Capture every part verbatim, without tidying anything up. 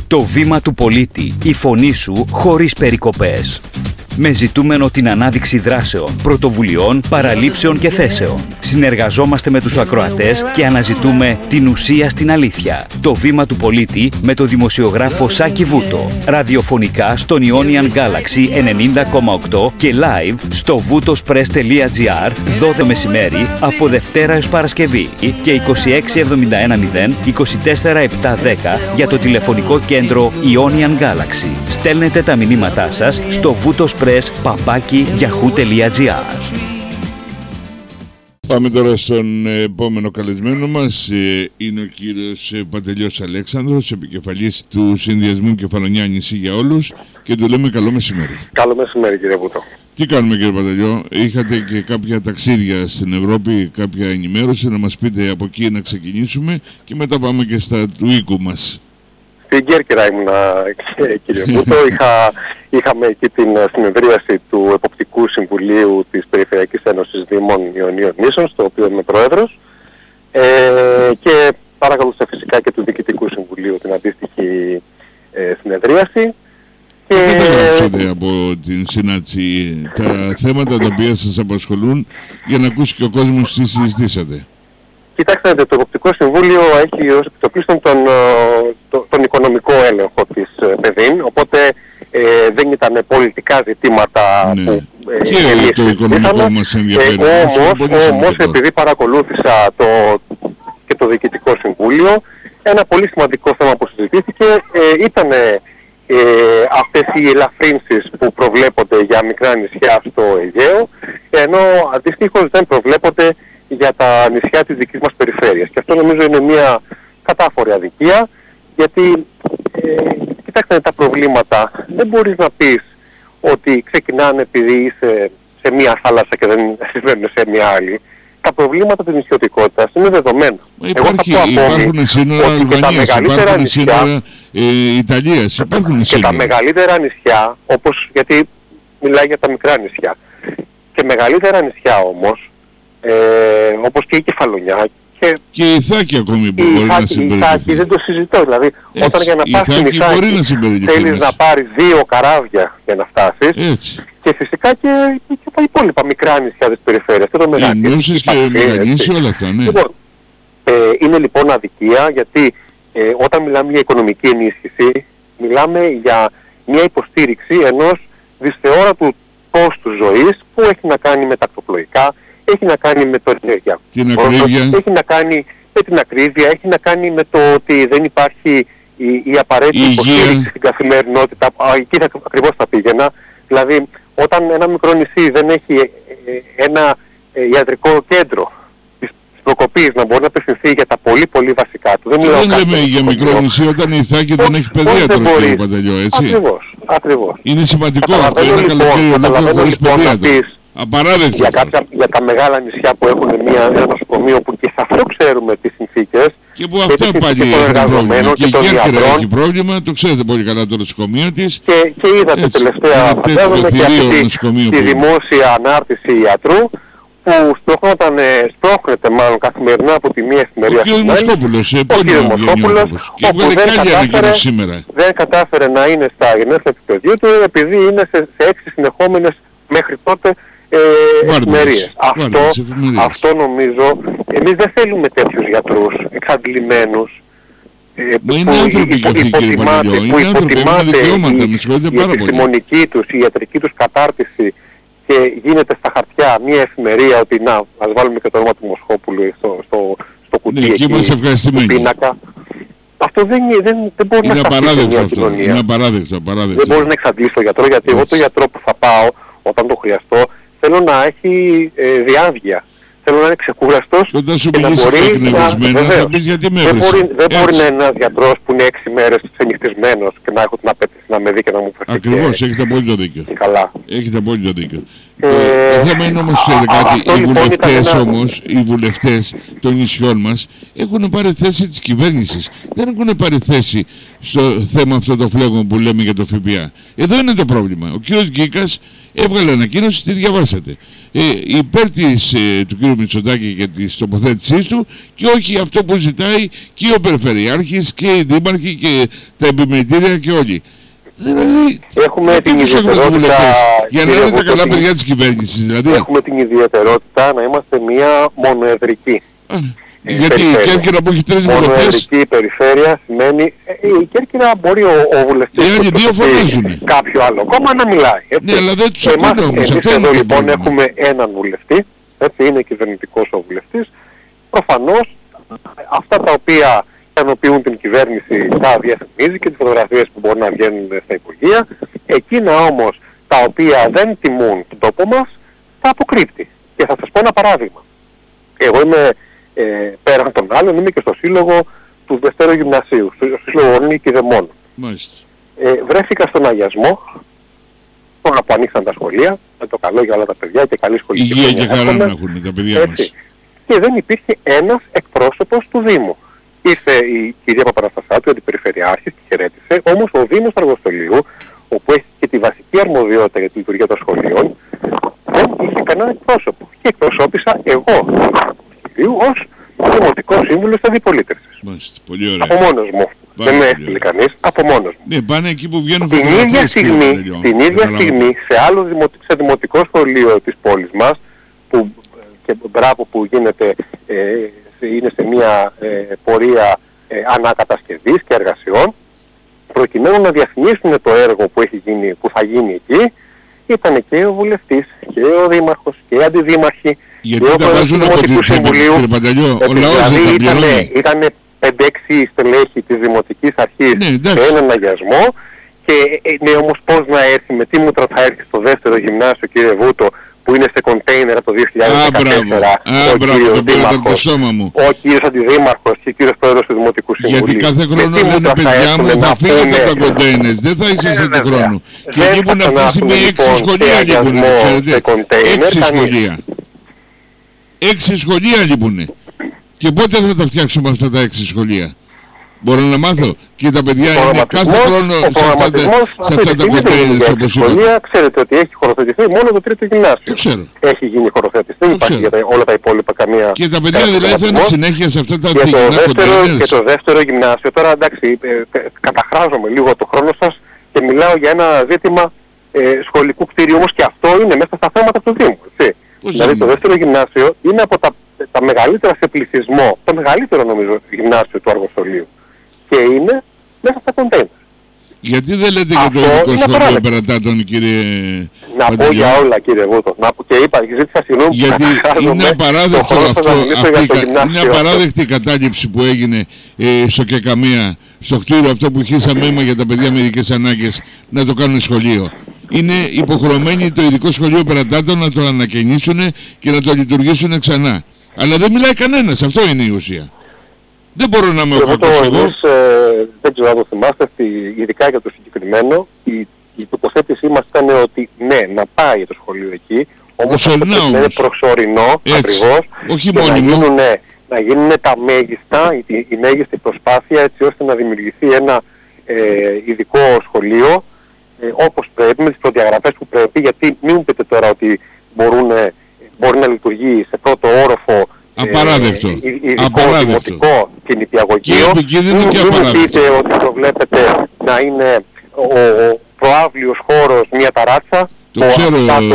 Το βήμα του πολίτη, η φωνή σου χωρίς περικοπές. Με ζητούμενο την ανάδειξη δράσεων, πρωτοβουλειών, παραλήψεων και θέσεων. Συνεργαζόμαστε με τους ακροατές και αναζητούμε την ουσία στην αλήθεια. Το βήμα του πολίτη με το δημοσιογράφο Σάκη Βούτο. Ραδιοφωνικά στον Ionian Galaxy ενενήντα κόμμα οκτώ και live στο βουτοσπρες τελεία τζι άρ δώδεκα μεσημέρι από Δευτέρα έως Παρασκευή και είκοσι έξι εβδομήντα ένα μηδέν είκοσι τέσσερα επτακόσια δέκα για το τηλεφωνικό κέντρο Ionian Galaxy. Στέλνετε τα μηνύματά σας στο βουτοσπρες παπάκι yahoo τελεία τζι άρ. Πάμε τώρα στον επόμενο καλεσμένο μας. Είναι ο κύριος Παντελιός Αλέξανδρος, επικεφαλής του Συνδυασμού Κεφαλονιά Νησί για Όλους, και του λέμε καλό μεσημέρι. Καλό μεσημέρι, κύριε Βούτο. Τι κάνουμε, κύριε Παντελιό? Είχατε και κάποια ταξίδια στην Ευρώπη, κάποια ενημέρωση, να μας πείτε από εκεί να ξεκινήσουμε και μετά πάμε και στα του οίκου μας. Στην Κέρκυρα ήμουνα, κύριε Βούτο. Είχα, είχαμε εκεί την συνεδρίαση του Εποπτικού Συμβουλίου της Περιφερειακής Ένωσης Δήμων Ιωνίων Νήσων, στο οποίο είμαι πρόεδρος, ε, και παρακολούθησα φυσικά και του Διοικητικού Συμβουλίου την αντίστοιχη ε, συνεδρίαση. Τι καταγράψατε από την συνάντηση, τα θέματα τα οποία σας απασχολούν, για να ακούσει και ο κόσμος τι συζητήσατε? Κοιτάξτε, το Εποπτικό Συμβούλιο έχει ως επιτοπλίστων τον, τον, τον οικονομικό έλεγχο της ΠΕΔΗΝ, οπότε ε, δεν ήταν πολιτικά ζητήματα, ναι, που ε, και εμείς το οικονομικό μας ενδιαφέρει. Ε, όμως, όμως επειδή παρακολούθησα το, και το Διοικητικό Συμβούλιο, ένα πολύ σημαντικό θέμα που συζητήθηκε ε, ήταν ε, αυτές οι ελαφρύνσεις που προβλέπονται για μικρά νησιά στο Αιγαίο, ενώ αντιστοίχως δεν προβλέπονται για τα νησιά της δικής μας περιφέρειας. Και αυτό νομίζω είναι μια κατάφορη αδικία, γιατί ε, κοιτάξτε, τα προβλήματα δεν μπορείς να πεις ότι ξεκινάνε επειδή είσαι σε μια θάλασσα και δεν συμβαίνουν σε μια άλλη. Τα προβλήματα της νησιωτικότητας είναι δεδομένα. Υπάρχει, Εγώ θα πω υπάρχουν σύνορα Αλβανίας, υπάρχουν σύνορα ε, Ιταλίας, υπάρχουν και τα μεγαλύτερα νησιά, όπως, γιατί μιλάει για τα μικρά νησιά, και μεγαλύτερα νησιά όμως, Ε, όπως και η Κεφαλονιά και, και η Ιθάκη ακόμη που η μπορεί Ιθάκη, να συμπεριληφθεί. Η Ιθάκη δεν το συζητώ, δηλαδή έτσι, όταν για να πας στην Ιθάκη θέλεις να πάρεις δύο καράβια για να φτάσεις, έτσι, και φυσικά και, και τα υπόλοιπα μικρά νησιά της περιφέρειας και το Μεγάκη. Ενώσεις και Μεγανήσι, όλα αυτά, ναι. Λοιπόν, ε, είναι λοιπόν αδικία, γιατί ε, όταν μιλάμε για οικονομική ενίσχυση μιλάμε για μια υποστήριξη ενός δυσθεώρατου κόστου ζωής που έχει να κάνει με τα ακτοπλοϊκά, έχει να κάνει με το ενεργειακό, έχει να κάνει με την ακρίβεια, έχει να κάνει με το ότι δεν υπάρχει η, η απαραίτητη η υποστήριξη στην καθημερινότητα. Α, εκεί θα, ακριβώς θα πήγαινα. Δηλαδή, όταν ένα μικρό νησί δεν έχει ε, ε, ένα ε, ιατρικό κέντρο της προκοπής να μπορεί να απευθυνθεί για τα πολύ πολύ βασικά του. Δεν, δεν λέμε για μικρό νησί όταν η Ιθάκη δεν έχει παιδίατρο, κύριε Παντελιό, έτσι. Ακριβώς, ακριβώς. Είναι σημαντικό αυτό, είναι καλοκαίρι ολόκληρο χωρίς παιδίατρο. Απαράδεκτο. Για, κάποια, για τα μεγάλα νησιά που έχουν μια, ένα νοσοκομείο που και σε αυτό ξέρουμε τις συνθήκες. Και που αυτά πάλι έχουν πρόβλημα. Και η Κέρκυρα έχει πρόβλημα, το ξέρετε πολύ καλά το νοσοκομείο της. Και, και είδατε έτσι, τελευταία φαντάζομαι και αυτή τη δημόσια ανάρτηση ιατρού που σπρώχνεται μάλλον καθημερινά από τη μία εφημερία στην άλλη. Ο κ. Μοσχόπουλος, και έβγαλε καλή ανακοίνωση σήμερα. Δεν κατάφερε να είναι στα γενέθλια του παιδιού του επειδή είναι σε, σε έξι συνεχόμενες μέχρι τότε ε, εφημερίες. Αυτό, αυτό νομίζω, εμείς δεν θέλουμε τέτοιους γιατρούς εξαντλημένους. Ε, Μα είναι άνθρωποι και αυτοί, κύριε Παντελιό, είναι άνθρωποι, έχουν δικαιώματα, με συγχωρείτε πάρα πολύ. Η επιστημονική τους, η ιατρική τους κατάρτιση και γίνεται στα χαρτιά μια εφημερία ότι να, ας βάλουμε και το όνομα του Μοσχόπουλου στο, στο, στο κουτί, ναι, εκεί, εκεί στο πίνακα. Αυτό δεν, δεν, δεν μπορεί είναι να σταθεί μια κοινωνία. Είναι απαράδεκτο, απαράδεκτο. Δεν μπορεί να εξαντλήσει το γιατρό, γιατί εγώ το γιατρό που θα πάω όταν το χρειαστώ θέλω να έχει ε, διάβγεια. Θέλω να είναι ξεκούραστος και, και να μπορεί να... Θα πεις γιατί με δεν μπορεί, δεν μπορεί να είναι ένας γιατρός που είναι έξι μέρες ξενυχτισμένος και να έχω την απέτηση να με δει και να μου φέρει. Ακριβώς, έχετε απόλυτο δίκιο. Καλά. Έχετε απόλυτο δίκιο. Ε, το θέμα είναι όμως, ξέρετε κάτι, οι βουλευτές όμως, οι βουλευτές των νησιών μας έχουν πάρει θέση της κυβέρνησης. Δεν έχουν πάρει θέση στο θέμα αυτό το φλέγον που λέμε για το ΦΠΑ. Εδώ είναι το πρόβλημα. Ο κύριος Γκίκας έβγαλε ανακοίνωση, τη διαβάσατε. ε, υπέρ της, ε, του κ. Μητσοτάκη και της τοποθέτησής του και όχι αυτό που ζητάει και ο Περιφερειάρχης και οι δήμαρχοι και τα επιμελητήρια και όλοι. Δηλαδή, έχουμε την ιδιαιτερότητα, για να είναι τα καλά την... παιδιά της κυβέρνησης, δηλαδή. Έχουμε την ιδιαιτερότητα να είμαστε μια μονοεδρική. Α, ε, γιατί η Κέρκυρα που έχει τρεις βουλευτές... Μονοεδρική περιφέρεια σημαίνει... Ε, η Κέρκυρα μπορεί ο, ο βουλευτής... Οι άλλοι δύο φωνάζουν. Κάποιο άλλο κόμμα να μιλάει. Έτσι. Ναι, αλλά δεν τους ακούνε όμως. Εμείς εδώ λοιπόν έχουμε έναν βουλευτή, έτσι, είναι κυβερνητικός ο βουλευτής. Προφανώς αυτά τα οποία ικανοποιούν την κυβέρνηση τα διαφημίζει και τις φωτογραφίες που μπορεί να βγαίνουν στα Υπουργεία. Εκείνα όμως τα οποία δεν τιμούν τον τόπο μας τα αποκρύπτει. Και θα σας πω ένα παράδειγμα. Εγώ είμαι ε, πέραν των άλλων, είμαι και στο σύλλογο του Δευτέρου Γυμνασίου, στο σύλλογο Ορνή και Δαιμόνων. Ε, βρέθηκα στον αγιασμό, τώρα που ανοίξαν τα σχολεία, με το καλό για όλα τα παιδιά και καλή σχολική υγεία και χαρά να έχουν τα παιδιά έτσι, μας. Και δεν υπήρχε ένας εκπρόσωπος του Δήμου. Ήρθε η κυρία Παπαναστασάτου, η αντιπεριφερειάρχης, και χαιρέτησε, όμως ο Δήμος Αργοστολίου, όπου έχει και τη βασική αρμοδιότητα για τη λειτουργία των σχολείων, δεν είχε κανένα εκπρόσωπο. Και εκπροσώπησα εγώ ως δημοτικός σύμβουλος της αντιπολίτευσης. Πολύ ωραία. Από μόνος μου. Πάρα δεν με έστειλε κανείς, από μόνος μου. Ναι, πάνε εκεί που βγαίνουν την ίδια στιγμή, την ίδια στιγμή σε άλλο δημοτικό, σε δημοτικό σχολείο της πόλης μας, που, και μπράβο που γίνεται, ε, είναι σε μια ε, πορεία ε, ανακατασκευής και εργασιών, προκειμένου να διαφημίσουν το έργο που, έχει γίνει, που θα γίνει εκεί, ήταν και ο βουλευτής και ο δήμαρχος και οι αντιδήμαρχοι. Γιατί τα βάζουν από την Συμβουλίου, κύριε Πανταλιώ, ο λαός δεν τα πληρώνει. Ήταν πέντε έξι στελέχη της Δημοτικής Αρχής ναι, σε έναν αγιασμό και ναι, όμως πώς να έρθει, με τι μούτρα θα έρθει στο δεύτερο γυμνάσιο, κύριε Βούτο, που είναι σε κοντέινερ από το δύο χιλιάδες δεκατέσσερα. Α, μπράβο, το πήρατε από το στόμα μου. Ο κύριος Αντιδήμαρχος και ο κύριος Πρόεδρος του Δημοτικού Συμβουλίου. Γιατί κάθε χρόνο λένε, παιδιά μου, θα φύγετε από τα κοντέινερ, δεν θα είσαστε του χρόνου. Και εκεί που είναι αυτή τη στιγμή έξι σχολεία λείπουν, ξέρετε. Έξι σχολεία. Έξι σχολεία λείπουνε. Και πότε θα τα φτιάξουμε αυτά τα έξι σχολεία? Μπορώ να μάθω. Και τα παιδιά είναι κάθε χρόνο σε αυτά τα, σε αυτά τα κοντέινερς, όπως είπατε. Ξέρετε ότι έχει χωροθετηθεί μόνο το τρίτο γυμνάσιο. Το ξέρω. Έχει γίνει χωροθέτηση. Δεν υπάρχει για όλα τα υπόλοιπα καμία... Και τα παιδιά δηλαδή θα είναι συνέχεια σε αυτά τα διγυνά κοντέινερς. Και το δεύτερο γυμνάσιο, τώρα εντάξει, καταχράζομαι λίγο το χρόνο σας και μιλάω για ένα ζήτημα σχολικού κτίριου, όμως και αυτό είναι μέσα στα θέματα του Δήμου. Δηλαδή το δεύτερο γυμνάσιο είναι από τα, τα μεγαλύτερα σε πληθυσμό, το μεγαλύτερο νομίζω γυμνάσιο του Αργοστολίου. Και είναι μέσα στα κοντέινερ. Γιατί δεν λέτε για το ειδικό σχολείο Περατάτων, κύριε Να Παντελιό. Πω για όλα, κύριε Βούτο. Να πω και είπα, ζήτησα συγγνώμη. Γιατί είναι απαράδεκτο αυτό, αυτή, είναι απαράδεκτη η κατάληψη που έγινε ε, στο Κεκαμία, στο κτίριο αυτό που χύσαμε αίμα για τα παιδιά με ειδικές ανάγκες, να το κάνουν σχολείο. Είναι υποχρεωμένοι το ειδικό σχολείο Περατάτων να το ανακαινήσουν και να το λειτουργήσουν ξανά. Αλλά δεν μιλάει κανένας, αυτό είναι η ουσία. Δεν μπορώ να είμαι ο κακός εγώ. Εμείς, ε, δεν ξέρω αν το θυμάστε, ειδικά για το συγκεκριμένο, η, η τοποθέτησή μας ήταν ότι ναι, να πάει το σχολείο εκεί, όμως αυτό είναι προσωρινό, ακριβώς, όχι και μόνιμο. Να γίνουν, να γίνουν τα μέγιστα, η, η μέγιστη προσπάθεια έτσι ώστε να δημιουργηθεί ένα ε, ειδικό σχολείο, ε, όπως πρέπει, με τις προδιαγραφές που πρέπει, γιατί μην πείτε τώρα ότι μπορούν, μπορεί να λειτουργεί σε πρώτο όροφο απαράδεκτο. Ε, ειδικό δημοτικό και νηπιαγωγείο. Και επικίνδυνο και απαράδεκτο. Μην πείτε ότι προβλέπετε να είναι ο προάβλιος χώρος μια ταράτσα. Το ξέρω,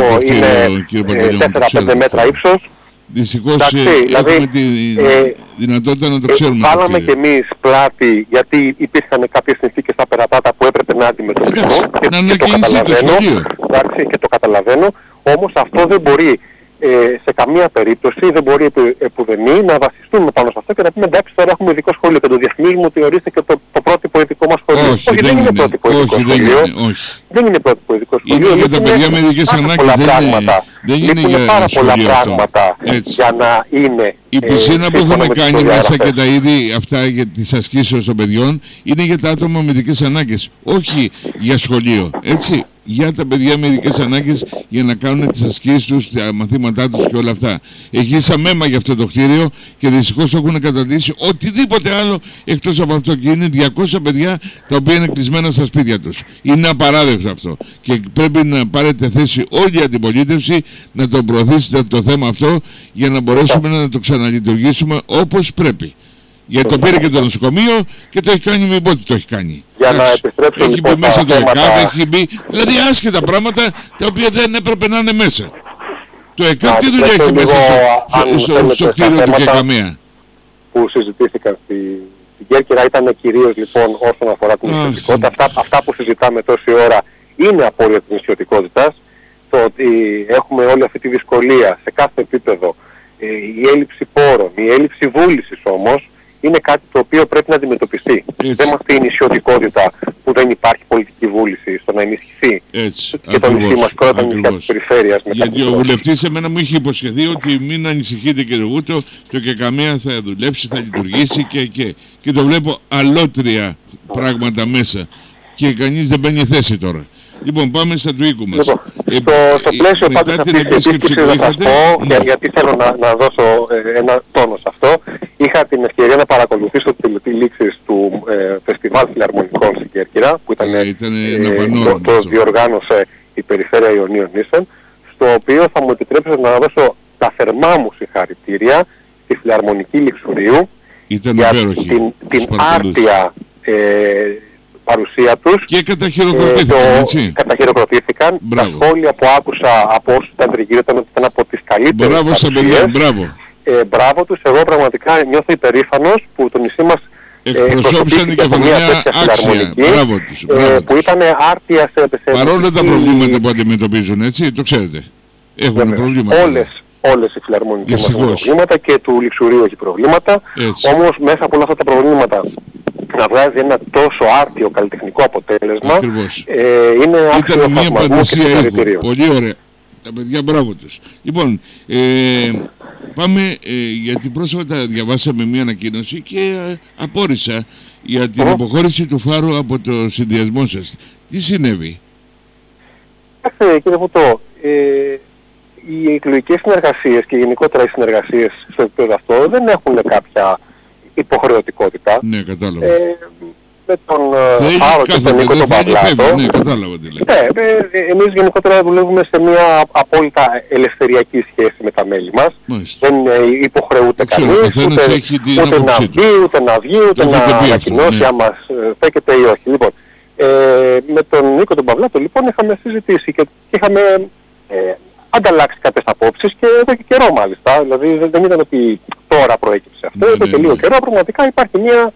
είναι τέσσερα πέντε μέτρα ύψος. Δυστυχώς δηλαδή, έχουμε τη ε, δυνατότητα να το ξέρουμε. Ε, βάλαμε και εμείς πλάτη, γιατί υπήρχαν κάποιες συνθήκες στα Περατάτα που έπρεπε να αντιμετωπιστούν. Και, να και, το καταλαβαίνω, εντάξει, και το καταλαβαίνω. Όμως αυτό δεν μπορεί ε, σε καμία περίπτωση, δεν μπορεί επουδενή να βασιστούμε πάνω σε αυτό και να πούμε εντάξει, τώρα έχουμε ειδικό σχολείο και το διαφημίζουμε ότι ορίστε και το, το πρότυπο ειδικό μας σχολείο. Όχι, όχι, δεν είναι πρότυπο ειδικό σχολείο. Δεν είναι πρότυπο ειδικό σχολείο. Είναι για τα παιδιά με ειδικές ανάγκες, δεν είναι για πάρα πολλά πράγματα για να είναι. Η πισίνα που έχουμε κάνει μέσα και τα είδη αυτά για τις ασκήσεις των παιδιών είναι για τα άτομα με ειδικές ανάγκες, όχι για σχολείο, έτσι. Για τα παιδιά με ειδικές ανάγκες για να κάνουν τις ασκήσεις τους, τα μαθήματά τους και όλα αυτά. Εχίσαμε αίμα για αυτό το κτίριο και δυστυχώς το έχουν καταντήσει οτιδήποτε άλλο εκτός από αυτό και είναι διακόσια παιδιά τα οποία είναι κλεισμένα στα σπίτια τους. Είναι απαράδεκτο. σε αυτό. Και πρέπει να πάρετε θέση όλη η αντιπολίτευση να το προωθήσετε το θέμα αυτό για να μπορέσουμε να το ξαναλειτουργήσουμε όπως πρέπει. Γιατί το πήρε και το νοσοκομείο και το έχει κάνει με πότε το έχει κάνει. Για να επιστρέψω έχει λοιπόν μπει μέσα το θέματα... ΕΚΑΒ, έχει μπει, δηλαδή άσχετα πράγματα τα οποία δεν έπρεπε να είναι μέσα. Το ΕΚΑΒ τι δουλειά έχει μέσα στο, στο, στο, στο κτίριο του ΚΕΚΑΜΕΑ. Που συζητήθηκαν στη, στην Κέρκυρα ήταν κυρίως λοιπόν όσον αφορά την νησιωτικότητα. Αυτά, αυτά που συζητάμε τόση ώρα είναι απόρρια της νησιωτικότητας. Το ότι έχουμε όλη αυτή τη δυσκολία σε κάθε επίπεδο, η έλλειψη πόρων, η έλλειψη βούλησης όμως, είναι κάτι το οποίο πρέπει να αντιμετωπιστεί. Έτσι. Δεν μας είναι η νησιωτικότητα που δεν υπάρχει πολιτική βούληση στο να ενισχυθεί Έτσι, και το νησί μας και όλα τα νησιά της περιφέρειας. Γιατί ο βουλευτής εμένα μου είχε υποσχεθεί ότι μην ανησυχείτε κύριε Γούτο, το ΚΕΚΑΜΕΑ θα δουλέψει, θα λειτουργήσει και, και, και το βλέπω αλότρια πράγματα μέσα και κανείς δεν παίρνει θέση τώρα. Λοιπόν, πάμε στα του οίκου μας. Λοιπόν, ε, στο, στο πλαίσιο πάντως αυτής της επίσκεψης θα σας πω, ναι. γιατί θέλω να, να δώσω ε, ένα τόνο σε αυτό, είχα την ευκαιρία να παρακολουθήσω τη τελετή λήξης του ε, Φεστιβάλ Φιλαρμονικών στην Κέρκυρα, που ήταν, ε, ε, το, το διοργάνωσε η Περιφέρεια Ιωνίων Νήσων, στο οποίο θα μου επιτρέψετε να δώσω τα θερμά μου συγχαρητήρια στη Φιλαρμονική Λιξουρίου ήταν για υπέροχη, την, την άρτια ε, παρουσία τους. Και καταχειροκροτήθηκαν, ε, έτσι. Καταχειροκροτήθηκαν. Τα σχόλια που άκουσα από όσους ήταν τριγύρω ήταν ότι ήταν από τις καλύτερες μπράβο παρουσίες. Μπράβο, μπράβο. Ε, μπράβο τους. Εγώ πραγματικά νιώθω υπερήφανος που το νησί μας εκπροσώπησαν η κεφαλαία άξια. Μπράβο τους. Μπράβο ε, που ήταν άρτια σε... σε παρόλα τα προβλήματα που αντιμετωπίζουν, έτσι, το ξέρετε. Έχουν Βέβαια. προβλήματα. Όλες, όλες οι φιλαρμονικές μας έχουν προβλήματα και του Λιξουρίου έχει προβλήματα. Έτσι. Όμως μέσα από όλα αυτά τα προβλήματα να βγάζει ένα τόσο άρτιο καλλιτεχνικό αποτέλεσμα, ε, είναι άξιο ήταν μια παντοσία ήχου. ήχου. Πολύ ωραία. Τα παιδιά μπράβο τους. Λοιπόν, ε, πάμε, ε, γιατί πρόσφατα διαβάσαμε μια ανακοίνωση και ε, απόρρισα για την αποχώρηση του Φάρου από το συνδυασμό σας. Τι συνέβη? Κοιτάξτε κύριε Βουτό, ε, οι εκλογικές συνεργασίες και γενικότερα οι συνεργασίες στο επίπεδο αυτό δεν έχουν κάποια υποχρεωτικότητα. Ναι, κατάλαβα. Ε, με τον Φάρο και τον Νίκο τον Παυλάτο. Ναι, κατάλαβα τι λέτε. Ναι, ε, εμείς γενικότερα δουλεύουμε σε μια απόλυτα ελευθεριακή σχέση με τα μέλη μας. Μάλιστα. Δεν υποχρεούται κανείς, ούτε, ούτε να βγει, ούτε να βγει, ούτε να ανακοινώσει ναι. αν μας στέκεται ή όχι. Λοιπόν, ε, με τον Νίκο τον Παυλάτο λοιπόν είχαμε συζητήσει και είχαμε ε, ανταλλάξει κάποιες απόψεις και εδώ και καιρό μάλιστα. Δηλαδή δεν ήταν ότι τώρα προέκυψε αυτό, ναι, εδώ ναι, και λίγο ναι. καιρό πραγματικά υπάρχει μια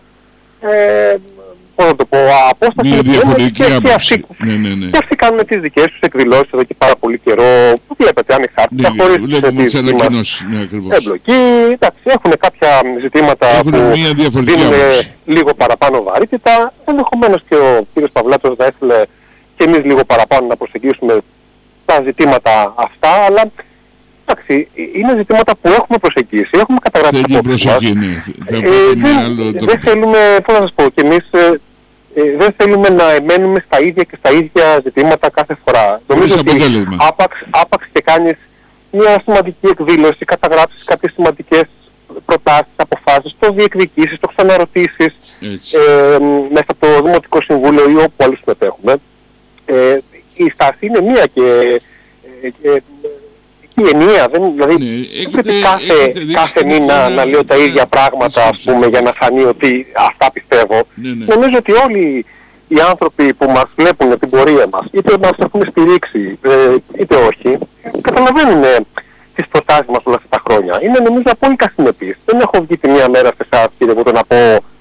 ε, πώς να το πω, απόσταση μια διαφορετική και, άποψη. και, αυτοί, ναι, ναι, ναι. και αυτοί κάνουν τις δικές τους εκδηλώσεις εδώ και πάρα πολύ καιρό. Που βλέπετε ανεξάρτητα, ναι, χωρίς βλέπουμε τις ανακοινώσεις. Ναι, ακριβώς. Εμπλοκή, εντάξει, έχουν κάποια ζητήματα έχουν που δίνουν λίγο παραπάνω βαρύτητα. Ενδεχομένως και ο κύριος Παυλάτος θα ήθελε και εμείς λίγο παραπάνω να προσεγγίσουμε τα ζητήματα αυτά, αλλά εντάξει, είναι ζητήματα που έχουμε προσεγγίσει, έχουμε καταγράψει Θέλει προσοχή, ναι. Ε, δεν, δεν θέλουμε, πώς να σας πω, και εμείς ε, ε, δεν θέλουμε να εμένουμε στα ίδια και στα ίδια ζητήματα κάθε φορά. Νομίζω ότι άπαξ, άπαξ και κάνεις μια σημαντική εκδήλωση, καταγράψεις κάποιες σημαντικές προτάσεις, αποφάσεις, το διεκδικήσεις, το ξαναρωτήσεις ε, μέσα από το Δημοτικό Συμβούλιο ή όπου άλλους συμμετέχουμε. Ε, η στάση είναι μία και, ε, και η ενιαία, δεν, δηλαδή ναι, δεν πρέπει κάθε, κάθε μήνα να, να λέω τα ίδια πράγματα ας πούμε για να φανεί ότι αυτά πιστεύω. Ναι, ναι. Νομίζω ότι όλοι οι άνθρωποι που μας βλέπουν την πορεία μας, είτε μας έχουν στηρίξει ε, είτε όχι, καταλαβαίνουν ε, τις προτάσεις μας όλα αυτά τα χρόνια. Είναι νομίζω απόλυτα συνεπείς. Δεν έχω βγει τη μία μέρα σε εσάς κύριε Βούτο να πω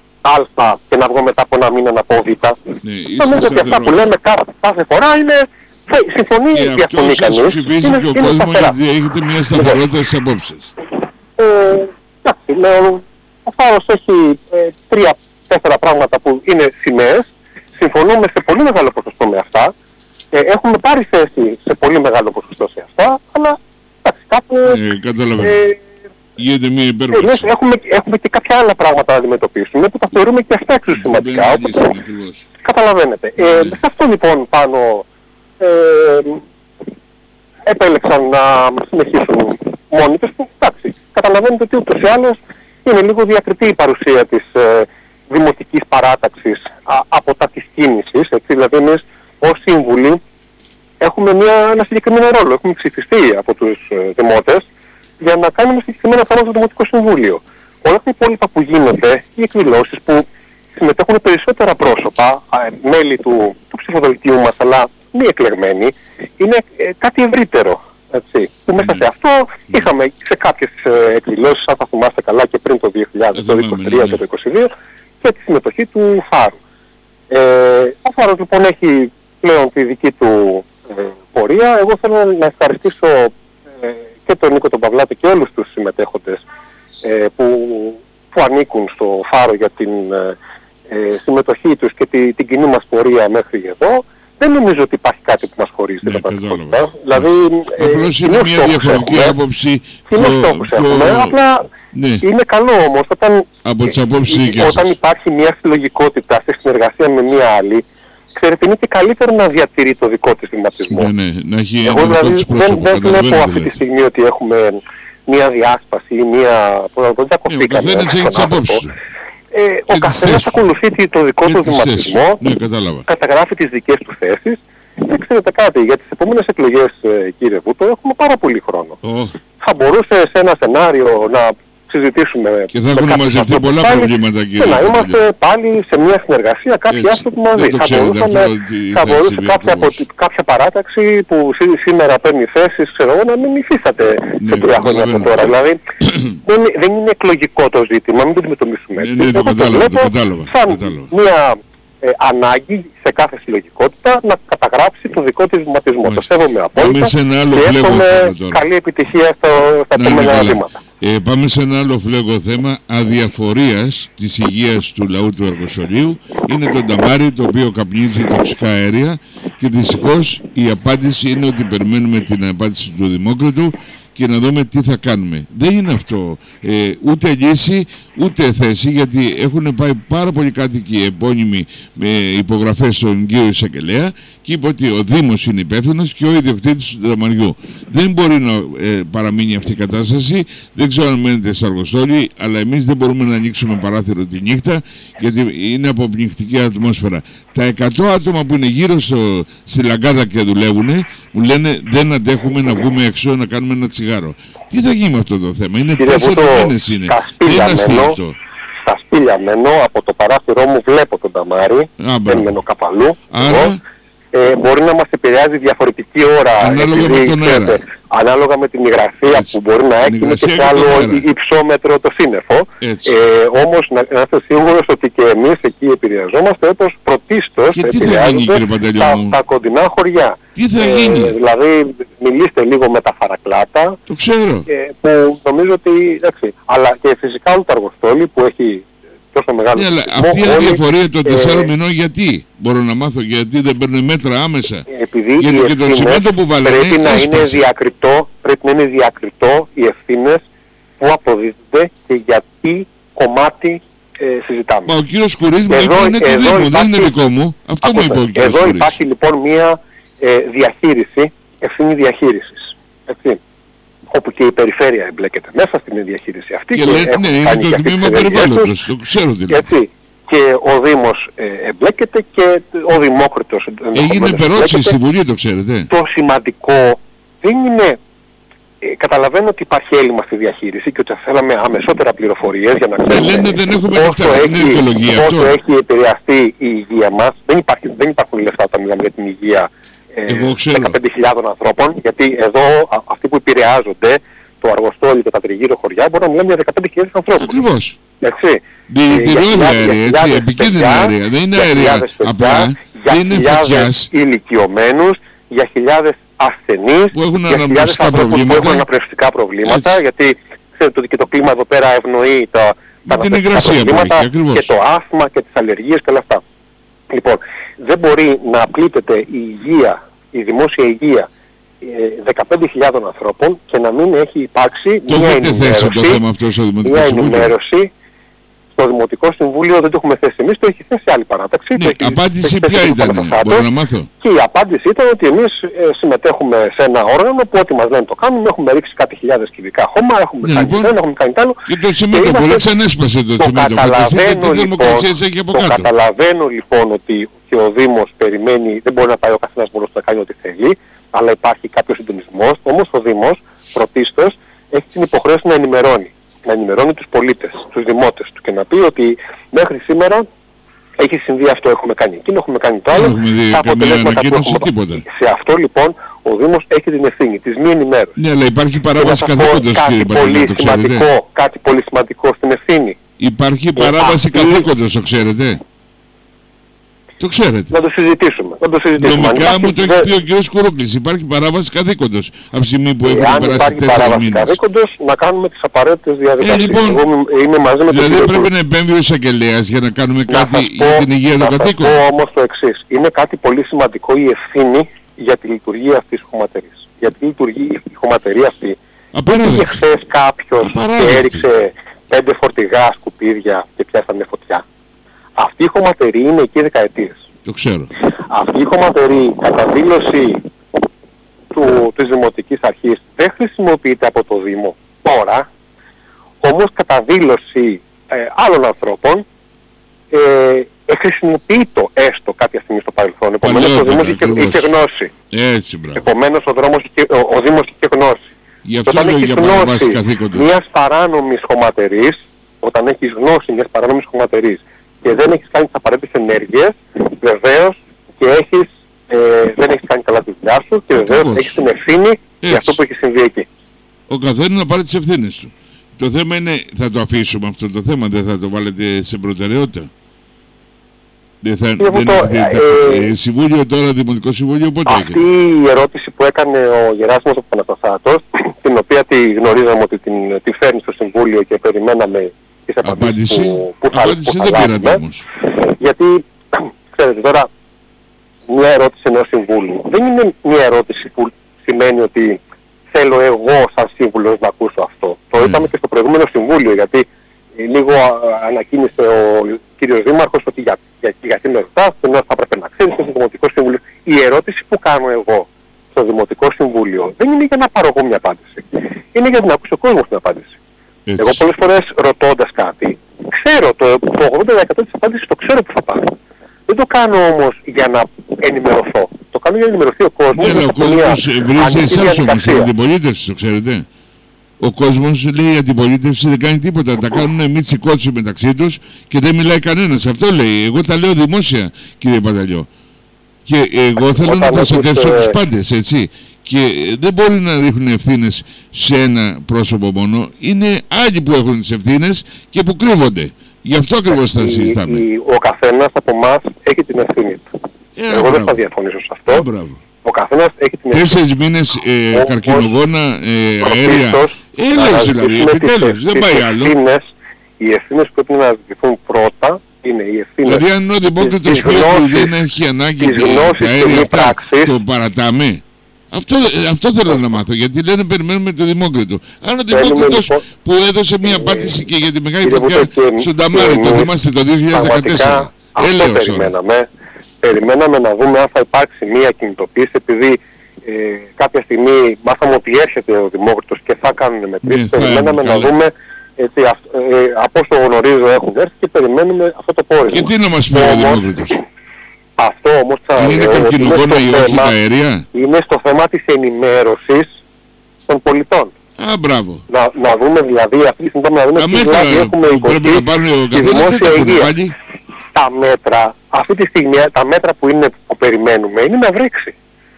Α και να βγω μετά από ένα μήνα να πω Β. Ναι, νομίζω ότι αυτά που λέμε κάθε φορά είναι συμφωνεί ή διαφωνεί κανείς. Και αυτό σας ψηφίζει και ο κόσμος γιατί έχετε μια σταθερότητα στις απόψεις. Εντάξει, ο Φάρος έχει τρία-τέσσερα πράγματα που είναι σημαίες. Συμφωνούμε σε πολύ μεγάλο ποσοστό με αυτά. Έχουμε πάρει θέση σε πολύ μεγάλο ποσοστό σε αυτά, αλλά εντάξει, κάπου... Καταλαβαίνω. Γίνεται μια υπέρβαση. Έχουμε, έχουμε και κάποια άλλα πράγματα να αντιμετωπίσουμε που τα θεωρούμε και αυτά εξίσου σημαντικά. Οπότε, καταλαβαίνετε. Ε, σε αυτό λοιπόν πάνω ε, επέλεξαν να συνεχίσουν μόνοι τους. Εντάξει, καταλαβαίνετε ότι ούτως ή άλλως είναι λίγο διακριτή η παρουσία της ε, δημοτικής παράταξης α, από τα της κίνησης. Έτσι, δηλαδή εμείς ως σύμβουλοι έχουμε μια, ένα συγκεκριμένο ρόλο. Έχουμε ψηφιστεί από τους ε, δημότες για να κάνουμε συγκεκριμένα πράγματα στο Δημοτικό Συμβούλιο. Όλα τα υπόλοιπα που γίνονται, οι εκδηλώσεις που συμμετέχουν περισσότερα πρόσωπα, ε, μέλη του, του ψηφοδελτίου μας, αλλά μη εκλεγμένοι, είναι ε, κάτι ευρύτερο. Έτσι, που μέσα σε αυτό είχαμε σε κάποιες ε, εκδηλώσεις, αν θα θυμάστε καλά, και πριν το δύο χιλιάδες, το είκοσι τρία και το είκοσι δύο, και τη συμμετοχή του Φάρου. Ε, ο Φάρος λοιπόν έχει πλέον τη δική του ε, πορεία. Εγώ θέλω να ευχαριστήσω ε, και τον Νίκο τον Παυλάτη και όλους τους συμμετέχοντες ε, που, που ανήκουν στο Φάρο για την ε, συμμετοχή τους και τη, την κοινή μας πορεία μέχρι εδώ. Δεν νομίζω ότι υπάρχει κάτι που μας χωρίζει την πραγματικότητα. Δηλαδή, απλώς είναι μια διαφορετική άποψη. Κοινούς στόχους έχουμε, απλά ναι. Είναι καλό όμως όταν, από τις απόψεις ε, όταν υπάρχει μια συλλογικότητα σε συνεργασία με μια άλλη, ξέρετε, είναι και καλύτερο να διατηρεί το δικό της βηματισμό. Ναι, ναι, να έχει Εγώ δηλαδή δεν, δεν βλέπω αυτή τη στιγμή ότι έχουμε μια διάσπαση ή μια... Ο καθένας έχει τις απόψεις. Ε, ο καθένας ακολουθεί το δικό του βηματισμό, ναι, καταγράφει τις δικές του θέσεις. Δεν ξέρετε κάτι, για τις επόμενες εκλογές, ε, κύριε Βούτο, έχουμε πάρα πολύ χρόνο. Oh. Θα μπορούσε σε ένα σενάριο να συζητήσουμε... Και θα έχουν μαζευτεί πολλά πάλι, προβλήματα, κύριε. Και να είμαστε πάλι σε μια συνεργασία κάποιοι άνθρωποι μαζί. Θα μπορούσαμε, θα μπορούσε κάποια, από, κάποια παράταξη που σή, σήμερα παίρνει θέσεις, ξέρω εγώ, να μην υφίσταται ναι, σε τρία χρόνια από τώρα. Δηλαδή, δεν, δεν είναι εκλογικό το ζήτημα, μην το αντιμετωπίσουμε έτσι. Ναι, ναι, το κατάλαβα, το κατάλαβα. Σαν μια ε, ανάγκη σε κάθε συλλογικότητα να καταγράψει το δικό της βηματισμό. Το σέβομαι απόλυτα και εύχομαι καλή επιτυχία στο, στα επόμενα βήματα. Ε, πάμε σε ένα άλλο φλέγο θέμα αδιαφορίας της υγείας του λαού του Αργοσολίου. Είναι το νταμάρι το οποίο καπνίζει τοξικά αέρια και δυστυχώς η απάντηση είναι ότι περιμένουμε την απάντηση του Δημόκρατου και να δούμε τι θα κάνουμε. Δεν είναι αυτό ε, ούτε λύση ούτε θέση, γιατί έχουν πάει πάρα πολλοί κάτοικοι επώνυμοι με υπογραφές στον κύριο Εισαγγελέα και είπε ότι ο Δήμος είναι υπεύθυνος και ο ιδιοκτήτης του νταμαριού. Δεν μπορεί να ε, παραμείνει αυτή η κατάσταση. Δεν ξέρω αν μένετε στο Αργοστόλι, αλλά εμείς δεν μπορούμε να ανοίξουμε παράθυρο τη νύχτα, γιατί είναι αποπνιχτική ατμόσφαιρα. Τα εκατό άτομα που είναι γύρω στο, στη Λαγκάδα και δουλεύουν, μου λένε δεν αντέχουμε να βγούμε έξω να κάνουμε ένα τσιγάρο. Τι θα γίνει με αυτό το θέμα? Είναι τέσσερις μήνες είναι. Δεν είναι αστείο αυτό. Στα σπήλια μένω, από το παράθυρό μου βλέπω τον νταμάρι, δεν μένω κάπου αλλού. Άρα... Ε, μπορεί να μας επηρεάζει διαφορετική ώρα. Ανάλογα επειδή, με τον αέρα. Ανάλογα με την υγρασία έτσι, που μπορεί να έχει, είναι και σε άλλο υψόμετρο το σύννεφο. Ε, όμως να, να είστε σίγουρος ότι και εμείς εκεί επηρεαζόμαστε, όπως πρωτίστως επηρεάζονται τα, τα κοντινά χωριά. Τι θα γίνει? Ε, δηλαδή μιλήστε λίγο με τα Φαρακλάτα. Το ξέρω. Ε, που νομίζω ότι, εντάξει, αλλά και φυσικά όλο το Αργοστόλι που έχει τόσο μεγάλο... Ναι, αλλά αυτή η αδιαφορία των τεσσάρων μηνών γιατί? Μπορώ να μάθω γιατί δεν παίρνουν μέτρα άμεσα? Επειδή γιατί οι και το τσιμέντο που βάλανε πρέπει να έσπασε. είναι διακριτό, πρέπει να είναι διακριτό οι ευθύνες που αποδίδονται και γιατί κομμάτι ε, συζητάμε. Μα ο κύριος Κουρής μου είπε είναι του Δήμου, δεν είναι δικό μου. Αυτό μου είπε ο κύριος Εδώ Κουρής. υπάρχει λοιπόν μια ε, διαχείριση, ευθύνη διαχείρισης. Έτσι. Όπου και η περιφέρεια εμπλέκεται μέσα στην διαχείριση αυτή. Και, και λέει, ναι, είναι το τμήμα περιβάλλοντος, το ξέρω τι λέει. Και ο Δήμος ε, εμπλέκεται και ο Δημόκριτος. Έγινε περώτηση στη Βουλή, το ξέρετε. Το σημαντικό δεν είναι... Ε, καταλαβαίνω ότι υπάρχει έλλειμμα στη διαχείριση και ότι θα θέλαμε αμεσότερα πληροφορίες για να ξέρουμε λένε, δεν έχουμε πόσο, λεφτά, έχει, οικολογία, πόσο έχει επηρεαστεί η υγεία μας. Δεν, υπάρχει, δεν υπάρχουν λεφτά όταν μιλάμε για την υγεία ε, δεκαπέντε χιλιάδων ανθρώπων, γιατί εδώ α, αυτοί που επηρεάζονται, το Αργοστόλι και τα τριγύρω χωριά, μπορούμε να μιλάμε για δεκαπέντε χιλιάδες ανθρώπους. Ακριβώς. Έτσι. Δηλητηριώδη αέρια, έτσι, επικίνδυνη αέρια. Δεν είναι αέρια απλά, δεν είναι φωτιάς. Για χιλιάδες ηλικιωμένους, για χιλιάδες ασθενείς, που έχουν για χιλιάδες ανθρώπους που έχουν αναπνευστικά προβλήματα, έτσι. Γιατί ξέρετε ότι και το κλίμα εδώ πέρα ευνοεί τα, τα αναπνευστικά προβλήματα και το άσθμα και τις αλλεργίες και όλα αυτά. Λοιπόν, δεν μπορεί να πλήττεται η υγεία, η δημόσια υγεία δεκαπέντε χιλιάδων ανθρώπων και να μην έχει υπάρξει το μια ενημέρωση, το θέμα αυτό στο μια ενημέρωση στο Δημοτικό Συμβούλιο δεν το έχουμε θέσει εμείς, το έχει θέσει άλλη παράταξη. Ναι, η απάντηση ποια ήταν, μπορώ να μάθω. Και η απάντηση ήταν ότι εμείς ε, συμμετέχουμε σε ένα όργανο που ό,τι μας λένε το κάνουμε, έχουμε ρίξει κάτι χιλιάδες κυβικά χώμα, έχουμε ναι, κάνει λοιπόν, ένα, έχουμε κάνει τ' άλλο. Και το τσιμέντο πολύ ξανέσπασε το τσιμέντο. Καταλαβαίνω, λοιπόν, το καταλαβαίνω λοιπόν ότι και ο Δήμος περιμένει, δεν μπορεί να πάει ο καθένας μόνος να κάνει ό,τι θέλει, αλλά υπάρχει κάποιος συντονισμός. Όμως ο Δήμος πρωτίστως έχει την υποχρέωση να ενημερώνει. Να ενημερώνει τους πολίτες, τους δημότες του και να πει ότι μέχρι σήμερα έχει συμβεί αυτό, έχουμε κάνει εκείνο, έχουμε κάνει το άλλο. Τα αποτελέσματα που έχουμε. Σε αυτό λοιπόν ο Δήμος έχει την ευθύνη της μη ενημέρωσης. Ναι, αλλά υπάρχει παράβαση καθήκοντος, κύριε Πατρίδη, το ξέρετε. Κάτι πολύ σημαντικό στην ευθύνη. Υπάρχει παράβαση καθήκοντος, το ξέρετε. Το ξέρετε. Να το συζητήσουμε. Να το συζητήσουμε. Νομικά μου το έχει πει ο κ. Κουρούκλης. Υπάρχει παράβαση καθήκοντος από τη στιγμή που έχουν περάσει τέσσερα μήνες. Αν υπάρχει παράβαση καθήκοντος, να κάνουμε τις απαραίτητες διαδικασίες. Ε, λοιπόν, Εγώ είμαι μαζί με δηλαδή πρέπει να επέμβει ο εισαγγελέας για να κάνουμε να κάτι πω, για την υγεία των κατοίκων. Να σας πω όμως το εξής. Είναι κάτι πολύ σημαντικό η ευθύνη για τη λειτουργία αυτής της χωματερής. Γιατί λειτουργεί η χωματερή αυτή. Απαράδεκτη. Και χθες κάποιος και έριξε πέντε φορτηγά σκουπίδια και πιάσανε φωτιά. Αυτή η χωματερή είναι εκεί δεκαετίες. Το ξέρω. Αυτή η χωματερή κατά δήλωση του, της Δημοτικής Αρχής δεν χρησιμοποιείται από το Δήμο τώρα, όμως κατά δήλωση ε, άλλων ανθρώπων ε, ε, χρησιμοποιείται έστω κάποια στιγμή στο παρελθόν. Επομένως ο Δήμος είχε, είχε γνώση. Έτσι, μπράβο. Επομένως ο, δρόμος είχε, ο, ο Δήμος είχε γνώση. Γι' αυτό λέω για παραβάση καθήκοντος. Μιας παράνομης χωματερής, όταν έχεις γνώση μιας παράνομης χωματερής και δεν έχεις κάνει τις απαραίτητες ενέργειες, βεβαίως και έχεις, ε, δεν έχεις κάνει καλά τη δουλειά σου και βεβαίως έχεις την ευθύνη για αυτό που έχει συμβεί εκεί. Ο καθένας να πάρει τις ευθύνες του. Το θέμα είναι, θα το αφήσουμε αυτό το θέμα, δεν θα το βάλετε σε προτεραιότητα. Δεν θα, δεν το, έχετε, ε, ε, συμβούλιο τώρα, Δημοτικό Συμβούλιο, πότε αυτή έχετε. Η ερώτηση που έκανε ο Γεράσιμος ο Παναστασάτος, την οποία τη γνωρίζαμε ότι την, τη φέρνει στο Συμβούλιο και περιμέναμε τις απαντήσεις που, που θα, απάντηση που θα δεν πήρατε όμως. Γιατί, ξέρετε τώρα, μια ερώτηση ενός Συμβούλου δεν είναι μια ερώτηση που σημαίνει ότι θέλω εγώ σαν σύμβουλος να ακούσω αυτό. Mm. Το είπαμε και στο προηγούμενο Συμβούλιο, γιατί λίγο ανακοίνησε ο κύριος Δήμαρχος ότι για, για, γιατί με ρωτάς, θα έπρεπε να ξέρεις στο Δημοτικό Συμβούλιο. Η ερώτηση που κάνω εγώ στο Δημοτικό Συμβούλιο δεν είναι για να πάρω εγώ μια απάντηση. Είναι για να ακούσει ο κόσμος την απάντηση. Έτσι. Εγώ πολλές φορές ρωτώντας κάτι, ξέρω το, το ογδόντα τοις εκατό της απάντησης το ξέρω που θα πάρω. Δεν το κάνω όμως για να ενημερωθώ. Το κάνω για να ενημερωθεί ο κόσμος. Ναι, ο κόσμος βρίζει εσάς όμως την αντιπολίτευση, το ξέρετε. Ο κόσμος λέει η αντιπολίτευση δεν κάνει τίποτα. Τα κάνουν εμείς τσικώτσοι μεταξύ τους και δεν μιλάει κανένας. Αυτό λέει. Εγώ τα λέω δημόσια, κύριε Πανταλιό. Και εγώ θέλω να προστατεύσω τους πάντες, έτσι. Και δεν μπορεί να ρίχνουν ευθύνες σε ένα πρόσωπο μόνο. Είναι άλλοι που έχουν τις ευθύνες και που κρύβονται. Γι' αυτό ακριβώς θα συζητάμε. Ο καθένας από εμάς έχει την ευθύνη του. Ε, Εγώ μπράβο. δεν θα διαφωνήσω σε αυτό. Ε, ο καθένας έχει την ευθύνη. Τέσσερις μήνες ε, καρκινογόνα, ε, αέρια. Έλεος δηλαδή, επιτέλους, δεν πάει άλλο. Ευθύνες, οι ευθύνες που πρέπει να ζητηθούν πρώτα είναι οι ευθύνες. Δηλαδή αν ο Δημόκριτος πει ότι δεν έχει ανάγκη τα αέρια αυτά, το παρατάμε. Αυτό, αυτό θέλω να μάθω, γιατί λένε περιμένουμε το Δημόκριτο. Αν ο Δημόκριτος λοιπόν, που έδωσε μια απάντηση και για τη μεγάλη φωτιά στον Ταμάρι, το θυμάστε το δύο χιλιάδες δεκατέσσερα. Αυτό περιμέναμε. Περιμέναμε να δούμε αν θα υπάρξει μια κινητοποίηση, επειδή ε, κάποια στιγμή μάθαμε ότι έρχεται ο Δημόκριτος και θα κάνουν μετρήσεις. Ναι, περιμέναμε να δούμε, έτσι, α, ε, από όσο γνωρίζω έχουν έρθει και περιμένουμε αυτό το πόρισμα. Και τι να μας πει ο Δημόκριτος. Αυτό όμως θα είναι καρκινογόνα ή όχι τα αέρια. Είναι στο θέμα της ενημέρωσης των πολιτών. Α, μπράβο. Να, να δούμε δηλαδή, αυτή τη στιγμή να δούμε τι δηλαδή έχουμε υποστεί στη δημόσια υγεία. Τα μέτρα, αυτή τη στιγμή, τα μέτρα που, είναι, που περιμένουμε είναι να βρέξει.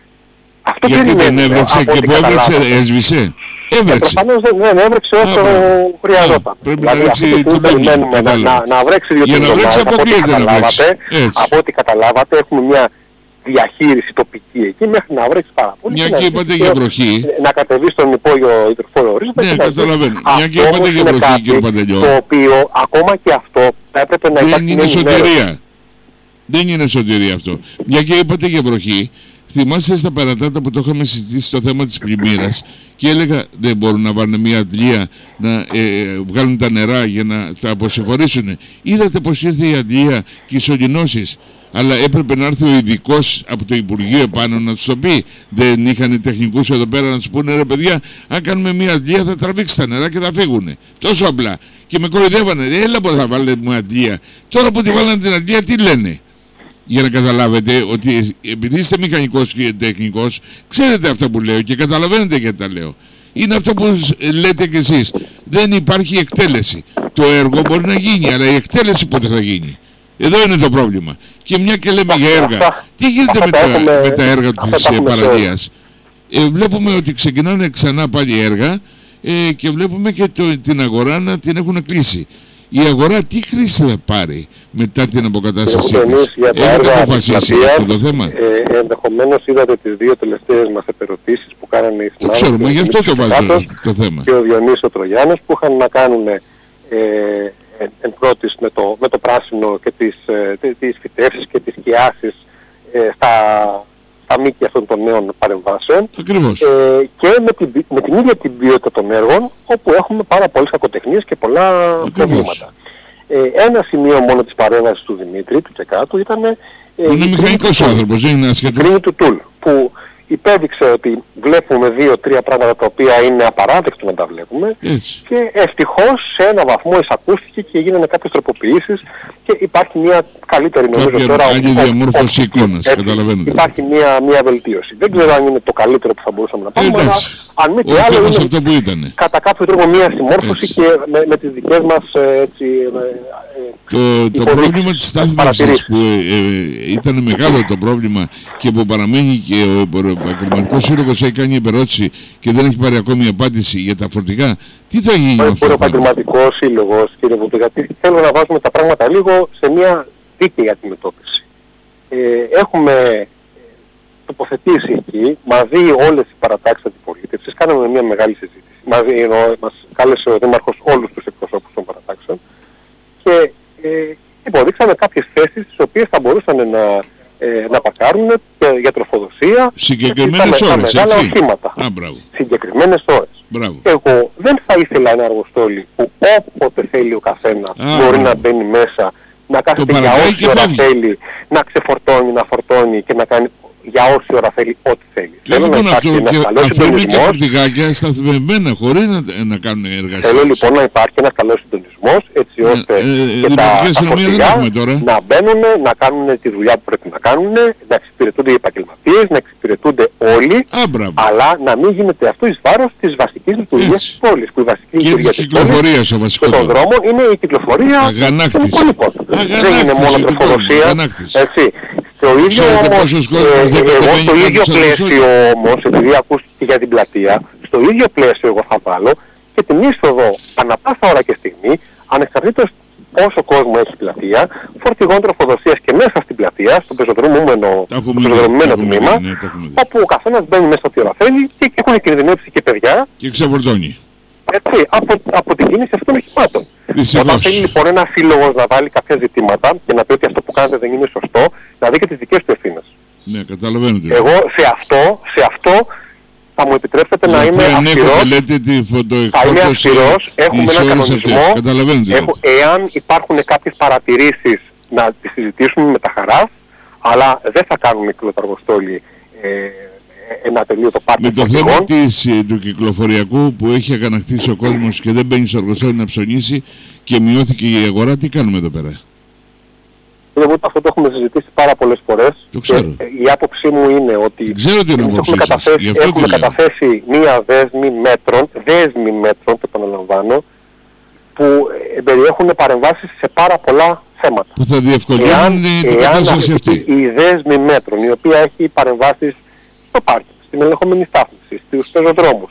Αυτό γιατί δεν έβρεξε και που έβρεξε έσβησε. Έβρεξε. Προφανώς δεν, δεν έβρεξε όσο χρειαζόταν. Πρέπει δηλαδή, να ρίξει το περιμένουμε να, να, να βρέξει δύο τρεις εβδομάδες. Από ό,τι καταλάβατε, από ό,τι καταλάβατε έχουμε μια διαχείριση τοπική εκεί μέχρι να βρέξει πάρα πολύ. Μια και είπατε για βροχή. Να κατεβεί στον υπόγειο υδροφόρο ορίζοντα. Ναι, καταλαβαίνω. Μια και είπατε για βροχή, κύριε Παντελιό. Το οποίο ακόμα και αυτό θα έπρεπε να υπάρχει. Δεν είναι σωτηρία. Δεν είναι σωτηρία αυτό. Μια και είπατε για βροχή. θυμάστε στα παρατάτα που το είχαμε συζητήσει στο θέμα της πλημμύρας και έλεγα δεν μπορούν να βάλουν μια αντλία να ε, βγάλουν τα νερά για να τα αποσυμφορήσουν. Είδατε πως ήρθε η αντλία και οι σωληνώσεις, αλλά έπρεπε να έρθει ο ειδικός από το Υπουργείο επάνω να τους το πει. Δεν είχαν τεχνικούς εδώ πέρα να τους πούνε ρε παιδιά, αν κάνουμε μια αντλία θα τραβήξει τα νερά και θα φύγουν. Τόσο απλά. Και με κοροϊδεύανε, έλα μπορεί να βάλετε μια αντλία. Τώρα που τη βάλανε την αντλία τι λένε? Για να καταλάβετε ότι επειδή είστε μηχανικός και τεχνικός, ξέρετε αυτά που λέω και καταλαβαίνετε γιατί τα λέω. Είναι αυτό που λέτε κι εσείς. Δεν υπάρχει εκτέλεση. Το έργο μπορεί να γίνει, αλλά η εκτέλεση πότε θα γίνει? Εδώ είναι το πρόβλημα. Και μια και λέμε για έργα, τι γίνεται με τα, με τα έργα της ε, παραλίας? Ε, βλέπουμε ότι ξεκινάνε ξανά πάλι έργα ε, και βλέπουμε και το, την αγορά να την έχουν κλείσει. Η αγορά τι χρήση θα πάρει μετά την αποκατάστασή της? Έχετε αποφασίσει αυτό το θέμα? Ε, ενδεχομένως είδατε τις δύο τελευταίες μας επερωτήσεις που κάνανε οι συνάδελφοι. Το ξέρω, γι' αυτό το βάζω το θέμα. Και ο Διονύσης ο Τρογιάννης που είχαν να κάνουν ε, εν, εν πρώτης με το, με το πράσινο και τις, ε, τις φυτεύσεις και τις σκιάσεις ε, στα, στα μήκη αυτών των νέων παρεμβάσεων. Ακριβώς. Ε, και με την, με την ίδια την ποιότητα των έργων, όπου έχουμε πάρα πολλές κακοτεχνίες και πολλά Ακριβώς. προβλήματα. Ε, ένα σημείο μόνο της παρέμβασης του Δημήτρη, του Τσεκάτου, ήταν ε, είναι μηχανικός άνθρωπος, δεν είναι ασχετός. Η κρίνη του Τουλ, που υπέδειξε ότι βλέπουμε δύο-τρία πράγματα τα οποία είναι απαράδεκτο να τα βλέπουμε. Έτσι. Και ευτυχώς σε ένα βαθμό εισακούστηκε και έγιναν κάποιες τροποποιήσεις και υπάρχει μια καλύτερη νομίζω τώρα. Άλλη διαμόρφωση εικόνας, καταλαβαίνετε. Υπάρχει μια, μια βελτίωση. Δεν ξέρω αν είναι το καλύτερο που θα μπορούσαμε να πούμε, αλλά αν μη τι άλλο είναι αυτό που ήταν. Κατά κάποιο τρόπο μια συμμόρφωση έτσι. Και με, με τις δικές μας έτσι, το, το πρόβλημα της στάθμευσης που ε, ε, ήταν μεγάλο το πρόβλημα και που παραμένει και ο επαγγελματικός σύλλογος έχει κάνει επερώτηση και δεν έχει πάρει ακόμη απάντηση για τα φορτηγά. Τι θα γίνει με αυτό? Ο επαγγελματικός σύλλογος, κύριε Βούτο, γιατί θέλω να βάζουμε τα πράγματα λίγο σε μια δίκαιη αντιμετώπιση. Ε, έχουμε τοποθετήσει εκεί, μαζί όλες οι παρατάξεις αντιπολίτευσης, κάναμε μια μεγάλη συζήτηση. Μαζί, ενώ, μας κάλεσε ο Δήμαρχος όλους τους εκπροσώπους των παρατάξεων και ε, υποδείξαμε κάποιες θέσεις τις οποίες θα μπορούσαν να, ε, να παρκάρουν για τροφοδοσία. Συγκεκριμένες ώρες, έτσι. Οχήματα. Α, Συγκεκριμένες ώρες. Μπράβο. Εγώ δεν θα ήθελα ένα αργοστόλι που όποτε θέλει ο καθένας Α, μπορεί μπράβο. να μπαίνει μέσα, να κάθεται για όση ώρα θέλει, να ξεφορτώνει, να φορτώνει και να κάνει για όση ώρα θέλει ό,τι θέλει. Και θέλω να αυτό, και αφήνουν και φορτηγάκια σταθμευμένα χωρίς να, να κάνουν εργασία. Θέλω λοιπόν να υπάρχει ένας καλός συντονισμός έτσι ώστε ε, ε, και τα, τα φορτηγά να μπαίνουν, να κάνουν τη δουλειά που πρέπει να κάνουν, να εξυπηρετούνται οι επαγγελματίες, να εξυπηρετούνται όλοι, Α, αλλά να μην γίνεται αυτό εις βάρος της βασικής λειτουργίας της πόλης. Που η βασική και λειτουργία της κυκλοφορίας ο βασικός των δρόμων είναι η κυκλοφορία των υπόλοιπων. Δεν είναι μόνο τροφοδοσία. Έτσι. Στο ίδιο όμως, ε, εγώ στο ίδιο πλαίσιο όμως, επειδή ακούστηκε για την πλατεία, στο ίδιο πλαίσιο εγώ θα βάλω και την είσοδο ανά πάσα ώρα και στιγμή, ανεξαρτήτως όσο κόσμο έχει πλατεία, φορτηγών τροφοδοσίας και μέσα στην πλατεία, στο πεζοδρομούμενο, πεζοδρομημένο τμήμα, ναι, όπου ο καθένας μπαίνει μέσα ό,τι ώρα θέλει και έχουν κινδυνεύσει και παιδιά. Και ξεφορτώνει. Έτσι, από, από την κίνηση αυτών των οχημάτων. Όταν θέλει λοιπόν ένα σύλλογος να βάλει κάποια ζητήματα και να πει ότι αυτό που κάνετε δεν είναι σωστό, να δει και τις δικές του ευθύνες. Ναι, καταλαβαίνετε. Εγώ σε αυτό, σε αυτό θα μου επιτρέψετε να είμαι αυστηρός. Λέτε τη θα είμαι αυστηρός, έχουμε έναν κανονισμό. Έχω, εάν υπάρχουν κάποιες παρατηρήσεις να τις συζητήσουμε με τα χαράς, αλλά δεν θα κάνουμε κυκλοταργοστόλοι ε, ένα τελείωτο πάρτι. Με το θέμα της, του κυκλοφοριακού που έχει αγανακτήσει ο κόσμος και δεν μπαίνει στο αργοστόλι να ψωνίσει και μειώθηκε η αγορά, τι κάνουμε εδώ πέρα? Εγώ αυτό το έχουμε συζητήσει πάρα πολλές φορές. Το ξέρω. Και η άποψή μου είναι ότι έχουμε καταθέσει, έχουμε καταθέσει μία δέσμη μέτρων, δέσμη μέτρων, το επαναλαμβάνω, που περιέχουν παρεμβάσεις σε πάρα πολλά θέματα. Που θα διευκολύνουν την κατάσταση αυτή. Η δέσμη μέτρων, η οποία έχει παρεμβάσεις στο πάρκινγκ, στην ελεγχόμενη στάθμιση, στους πεζοδρόμους,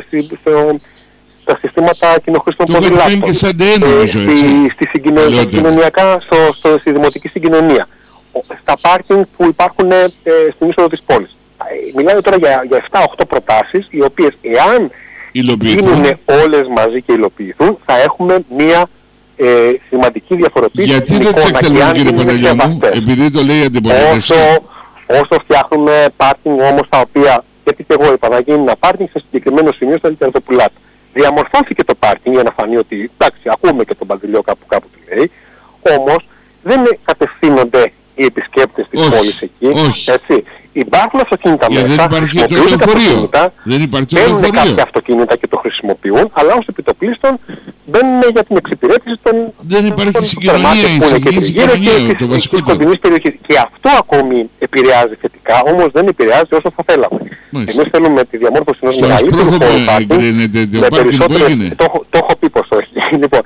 στα συστήματα κοινοχρηστών ποδηλάτων, και σαν νομίζω, στη, στη συγκοινωνιακά, στο, στο, στη δημοτική συγκοινωνία, στα πάρκινγκ που υπάρχουν ε, στην είσοδο της πόλης. Μιλάμε τώρα για, για επτά οκτώ προτάσεις, οι οποίες εάν γίνουν όλες μαζί και υλοποιηθούν, θα έχουμε μία ε, σημαντική διαφοροποίηση. Γιατί δεν τις εκτελούν, κύριε Παντελιώνου, επειδή το λέει η αντιπολίτευση? Όσο, Όσο φτιάχνουμε πάρκινγκ όμως τα οποία, γιατί και εγώ είπα, να γίνει ένα πάρκινγκ σε συγκεκριμένο σημείο στα Λιτερατοπουλάτα. Διαμορφώθηκε το πάρκινγκ για να φανεί ότι, εντάξει, ακούμε και τον Παντελιό κάπου κάπου τι λέει, όμως δεν κατευθύνονται οι επισκέπτες της όχι, πόλης εκεί. Όχι. Έτσι. Υπάρχουν αυτοκίνητα για μέσα, δεν υπάρχει το λεωφορείο. Δεν υπάρχει το μπαίνουν λεωφορείο. κάποια αυτοκίνητα και το χρησιμοποιούν, αλλά ως επιτοπλίστων μπαίνουν για την εξυπηρέτηση των δεν υπάρχει συγκοινωνία, η συγκοινωνία, συγκοινωνία, το βασικότερο. Και αυτό ακόμη επηρεάζει θετικά, όμως δεν επηρεάζει όσο θα θέλαμε. Εμείς θέλουμε τη διαμόρφωση ενός μεγαλύτερου χώρου πάρκινγκ. Το έχω πει πως όχι. Λοιπόν,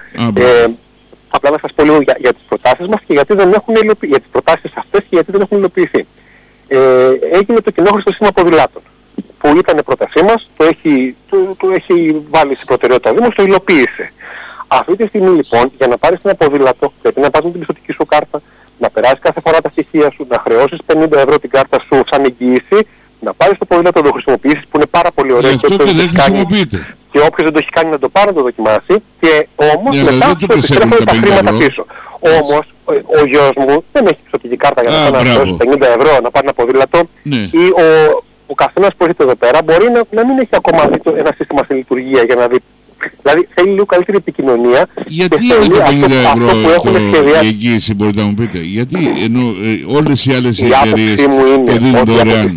απλά να σας πω λίγο για, για τις προτάσεις μας και γιατί δεν έχουν υλοποιηθεί, για τις προτάσεις αυτές και γιατί δεν έχουν υλοποιηθεί. Ε, έγινε το κοινόχρηστο σήμα ποδηλάτων, που ήταν πρότασή μας, το έχει, το, το έχει βάλει στην προτεραιότητα ο Δήμος, το υλοποίησε. Αυτή τη στιγμή λοιπόν, για να πάρεις ένα ποδήλατο, πρέπει να πας με την πιστωτική σου κάρτα, να περάσεις κάθε φορά τα στοιχεία σου, να χρεώσεις πενήντα ευρώ την κάρτα σου σαν εγγύηση, να πάρεις το ποδήλατο να το χρησιμοποιήσεις, που είναι πάρα πολύ ωραίο. Και, και, δεν χρησιμοποιείται. Και όποιος δεν το έχει κάνει να το πάρει να το δοκιμάσει, και όμως yeah, μετά σου επιστρέφουν τα χρήματα πίσω. Όμως ο, ο γιος μου δεν έχει πιστωτική κάρτα για να πάρει να πενήντα ευρώ να πάρει ένα ποδήλατο, ναι. Ή ο, ο καθένας που έρχεται εδώ πέρα μπορεί να, να μην έχει ακόμα ένα σύστημα σε λειτουργία για να δει. Δηλαδή θέλει λίγο καλύτερη επικοινωνία. Γιατί είναι το πενήντα ευρώ αυτό το, η εγγύηση, μπορείτε να μου πείτε? Γιατί ενώ ε, όλες οι άλλες εταιρείες το δίνουν δωρεάν?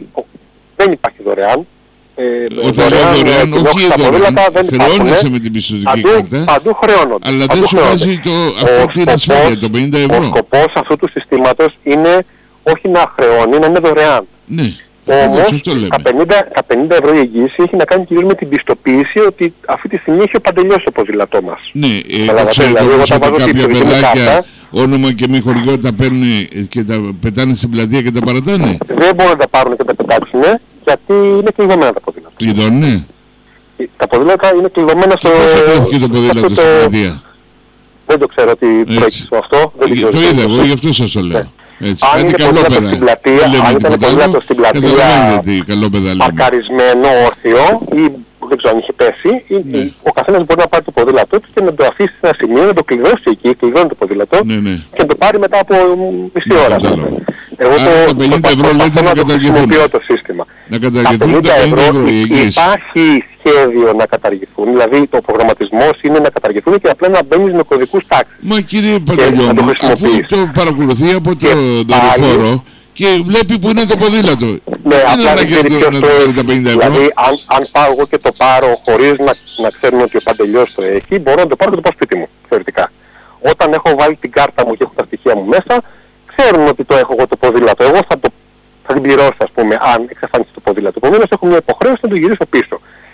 Δεν υπάρχει δωρεάν. Ε, Όταν λέω δωρεάν, όχι δωρεάν, χρεώνεσαι με την πιστωτική κάρτα, παντού χρεώνονται. Αλλά δεν σου βάζει το, αυτό ο την ασφάλεια, το πενήντα ευρώ. Ο σκοπός αυτού του συστήματος είναι όχι να χρεώνει, να είναι δωρεάν. Ναι. Όμως τα πενήντα, τα πενήντα ευρώ η εγγύηση έχει να κάνει κυρίως με την πιστοποίηση ότι αυτή τη στιγμή έχει ο Παντελιός το ποδήλατό μας. Ναι, ε, ξέρετε όμως ότι κάποια παιδάκια όνομα και μη χωριό τα παίρνουν και τα πετάνε στην πλατεία και τα παρατάνε? Δεν μπορούν να τα πάρουν και τα πετάξουν, γιατί είναι κλειδωμένα τα ποδήλατα. Κλειδώνε? Τα ποδήλατα είναι κλειδωμένα στο... Πώς θα κλειδωθεί το ποδήλατο στην πλατεία? Δεν το ξέρω τι προέκυψε αυτό. Το είδα εγώ, γι' αυτό σας το λέω. Έτσι. Αν είναι ποδήλατο στην πλατεία, αν ήταν ποδήλατο στην πλατεία παρκαρισμένο όρθιο ή δεν ξέρω αν είχε πέσει, ναι. Ο καθένας μπορεί να πάρει το ποδήλατό του και να το αφήσει σε ένα σημείο, να το κλειδώσει εκεί, κλειδώνει το ποδήλατο, ναι, ναι. Και να το πάρει μετά από μισή ναι, ώρα. Εγώ το πενήντα ευρώ λέτε να καταργηθούν. Το σύστημα. Να καταργηθούν τα πενήντα ευρώ. Υπάρχει σχέδιο να καταργηθούν, δηλαδή το προγραμματισμός είναι να καταργηθούν και απλά να μπαίνεις με κωδικούς τάξης. Μα κύριε Παντελιώμη, αφού το παρακολουθεί από το δορυφόρο και βλέπει που είναι το ποδήλατο. Ναι, απλά δεν ξέρει ποιος το έχει. Δηλαδή, αν, αν πάω εγώ και το πάρω χωρίς να, να ξέρουν ότι ο Παντελιός το έχει, μπορώ να το πάρω και το πάω σπίτι μου, θεωρητικά. Όταν έχω βάλει την κάρτα μου και έχω τα στοιχεία μου μέσα, ξέρουν ότι το έχω εγώ το ποδήλατο. Εγώ θα, το, θα την πληρώσω, ας πούμε, αν εξαφανίσει το ποδήλατο. Επομένως, έχω μια υποχρέωση να το γυρίσω πίσω.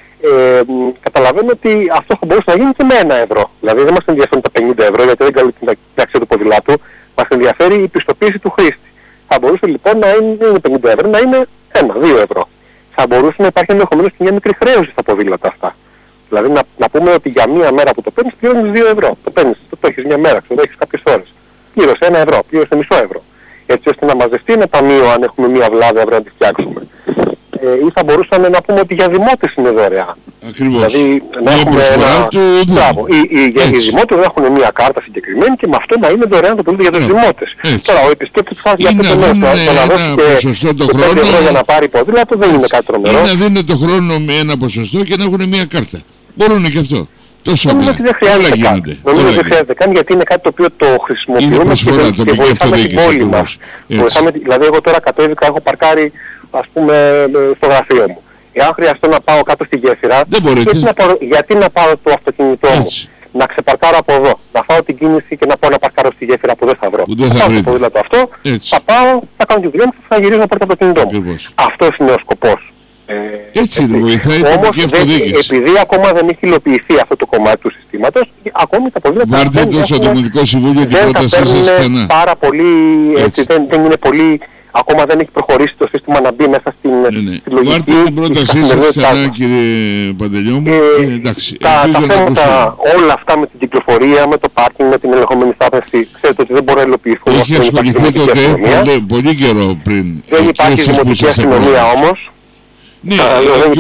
Ε, καταλαβαίνω ότι αυτό θα μπορούσε να γίνει και με ένα ευρώ. Δηλαδή, δεν μας ενδιαφέρουν τα πενήντα ευρώ, γιατί δεν καλύπτει την αξία του ποδηλάτου. Μας ενδιαφέρει η πιστοποίηση του χρήστη. Θα μπορούσε λοιπόν να είναι πενήντα ευρώ, να είναι ένα δύο ευρώ. Θα μπορούσε να υπάρχει ενδεχομένως και μια μικρή χρέωση στα ποδήλατα αυτά. Δηλαδή να, να πούμε ότι για μία μέρα που το παίρνεις πληρώνεις δύο ευρώ. Το παίρνεις, το, το έχεις μια μέρα, ξέρω, το έχεις κάποιες ώρες. Πλήρωσε ένα ευρώ, πλήρωσε μισό ευρώ. Έτσι ώστε να μαζευτεί ένα ταμείο αν έχουμε μια βλάβη αύριο να τη φτιάξουμε. Ε, ή θα μπορούσαμε να πούμε ότι για δημότες είναι δωρεάν. Ακριβώς. Δηλαδή να μια έχουμε ένα... του... Οι, οι, οι, οι δημότες να έχουν μια κάρτα συγκεκριμένη και με αυτό να είναι δωρεάν το ποδήλατο για τους δημότες. Τώρα ο επισκέπτης θα διαθέτει μέσα. Το να δώσει και πέντε ευρώ για να πάρει ποδήλατο δεν είναι κάτι τρομερό. Ή να δίνουν το χρόνο με ένα ποσοστό και να έχουν μια κάρτα. Μπορούν και αυτό. Τόσο νομίζω ότι δεν χρειάζεται καν. Νομίζω ότι δεν χρειάζεται καν, γιατί είναι κάτι το οποίο το χρησιμοποιούμε και, και βοηθάμε την πόλη μας. Δηλαδή εγώ τώρα κατέβηκα, έχω παρκάρει ας πούμε στο γραφείο μου. Εάν χρειαστώ να πάω κάτω στη γέφυρα, γιατί να, πάω, γιατί να πάω το αυτοκίνητό μου, έτσι. Να ξεπαρκάρω από εδώ, να φάω την κίνηση και να πάω να παρκάρω στη γέφυρα που δεν θα βρω. Δεν θα, θα πάω στο ποδήλατο αυτό, έτσι. Θα πάω, θα κάνω τη δουλειά μου, θα γυρίσω να πάρω το αυτοκίνητό μου. Αυτός είναι ο σκοπός. Ε, έτσι είναι, βοηθάει η τοπική αυτοδιοίκηση. Επειδή ακόμα δεν έχει υλοποιηθεί αυτό το κομμάτι του συστήματος, ακόμη τα ποδήλατα Βάρτε το στο Δημοτικό Συμβούλιο την πρότασή σας ξανά. Πάρα πολύ, έτσι, δεν, δεν είναι πολύ... Ακόμα δεν έχει προχωρήσει το σύστημα να μπει μέσα στην, ναι, ναι. στη λογική. Βάρτε την πρότασή σας ξανά, κύριε Παντελιώμη. Ε, ε, εντάξει, τα τα θέματα όλα αυτά με την κυκλοφορία, με το πάρκινγκ, με την ελεγχόμενη στάθμευση, ξέρετε ότι δεν μπορεί να υλοποιηθούν. Είχε ασχοληθεί τότε πολύ, πολύ καιρό πριν. Δεν υπάρχει δημοτική αστυνομία όμως. Ναι, και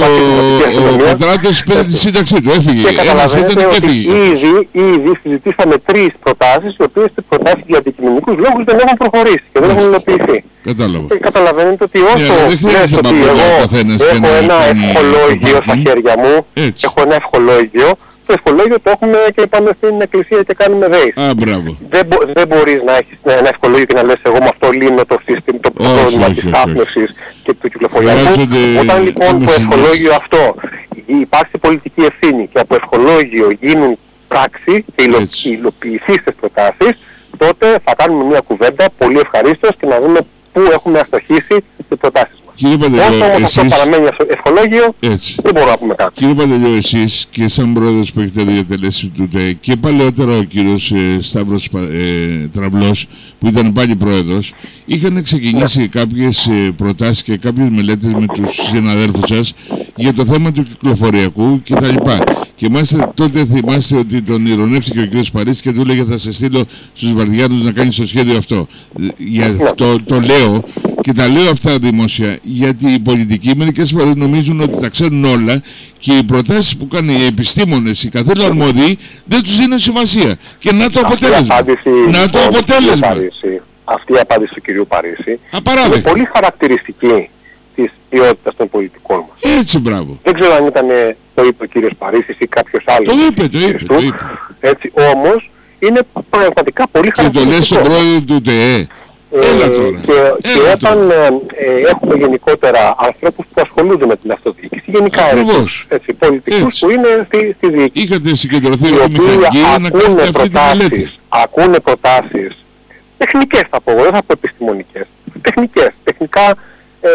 ο Πατράτος πήρε τη σύνταξή του, έφυγε. Και καταλαβαίνετε ότι ήδη, ήδη συζητήσαμε τρεις προτάσεις, οι οποίες προτάσεις για αντικειμενικούς λόγους δεν έχουν προχωρήσει και δεν έχουν υλοποιηθεί. Κατάλαβα. Και καταλαβαίνετε ότι όσο yeah, λες ότι εγώ έχω ένα ευχολόγιο στα χέρια μου, έτσι. έχω ένα ευχολόγιο, το ευχολόγιο το έχουμε και πάμε στην εκκλησία και κάνουμε δέης. Α, μπράβο. Δεν, μπο, δεν μπορείς να έχεις ένα ευχολόγιο και να λες εγώ με αυτό λύνω το σύστημα, το πρόβλημα της άφνευσης και του κυκλοφοριακού. Όταν λοιπόν το ευχολόγιο αυτό υπάρχει πολιτική ευθύνη και από ευχολόγιο γίνουν πράξη και υλοποιηθείς τις προτάσεις, τότε θα κάνουμε μια κουβέντα πολύ ευχαρίστως και να δούμε πού έχουμε αστοχήσει τις προτάσεις μας. Κύριε Παντελιό, όσο όμως εσείς... αυτό παραμένει ευχολόγιο, έτσι. δεν μπορούμε να πούμε κάτι. Κύριε Παντελιό, εσείς και σαν πρόεδρος που έχετε διατελέσει του ΤΕ και παλαιότερα ο κύριος ε, Σταύρος ε, Τραυλός που ήταν πάλι πρόεδρος, είχαν ξεκινήσει ναι. κάποιες ε, προτάσεις και κάποιες μελέτες με τους συναδέλφους σας για το θέμα του κυκλοφοριακού κτλ. Και μάλιστα τότε θυμάστε ότι τον ειρωνεύτηκε ο κύριος Παρίσι και του έλεγε θα σε στείλω στους Βαρδιάνους να κάνεις το σχέδιο αυτό. Για αυτό το λέω και τα λέω αυτά δημόσια γιατί οι πολιτικοί μερικές φορές νομίζουν ότι τα ξέρουν όλα και οι προτάσεις που κάνουν οι επιστήμονες, οι καθόλου αρμόδιοι δεν τους δίνουν σημασία. Και να το αποτέλεσμα. Απάντηση, να το αποτέλεσμα. Παρίσι, αυτή η απάντηση του κυρίου Παρίσι απαράδεκτη. Είναι πολύ χαρακτηριστική της ποιότητας των πολιτικών μας. Έτσι, μπράβο. Δεν ξέρω αν ήταν το είπε ο κύριος Παρίσις ή κάποιος άλλος. Το είπε, το είπε. Το είπε. Έτσι, όμως είναι πραγματικά πολύ χαρακτηριστικό. Και το λες στον πρόεδρο του ΤΕ. Έλα τώρα. Και, Έλα και όταν ε, ε, έχουμε γενικότερα ανθρώπους που ασχολούνται με την αυτοδιοίκηση, γενικά Ακριβώς. έτσι, πολιτικούς έτσι. Που είναι στη, στη διοίκηση. Είχατε συγκεντρωθεί με μηχανική να κάνετε αυτή τη μελέτη. Ακούνε προτάσεις τεχνικές θα πω, δεν θα πω επιστημονικές. Τεχνικές, τεχνικά ε,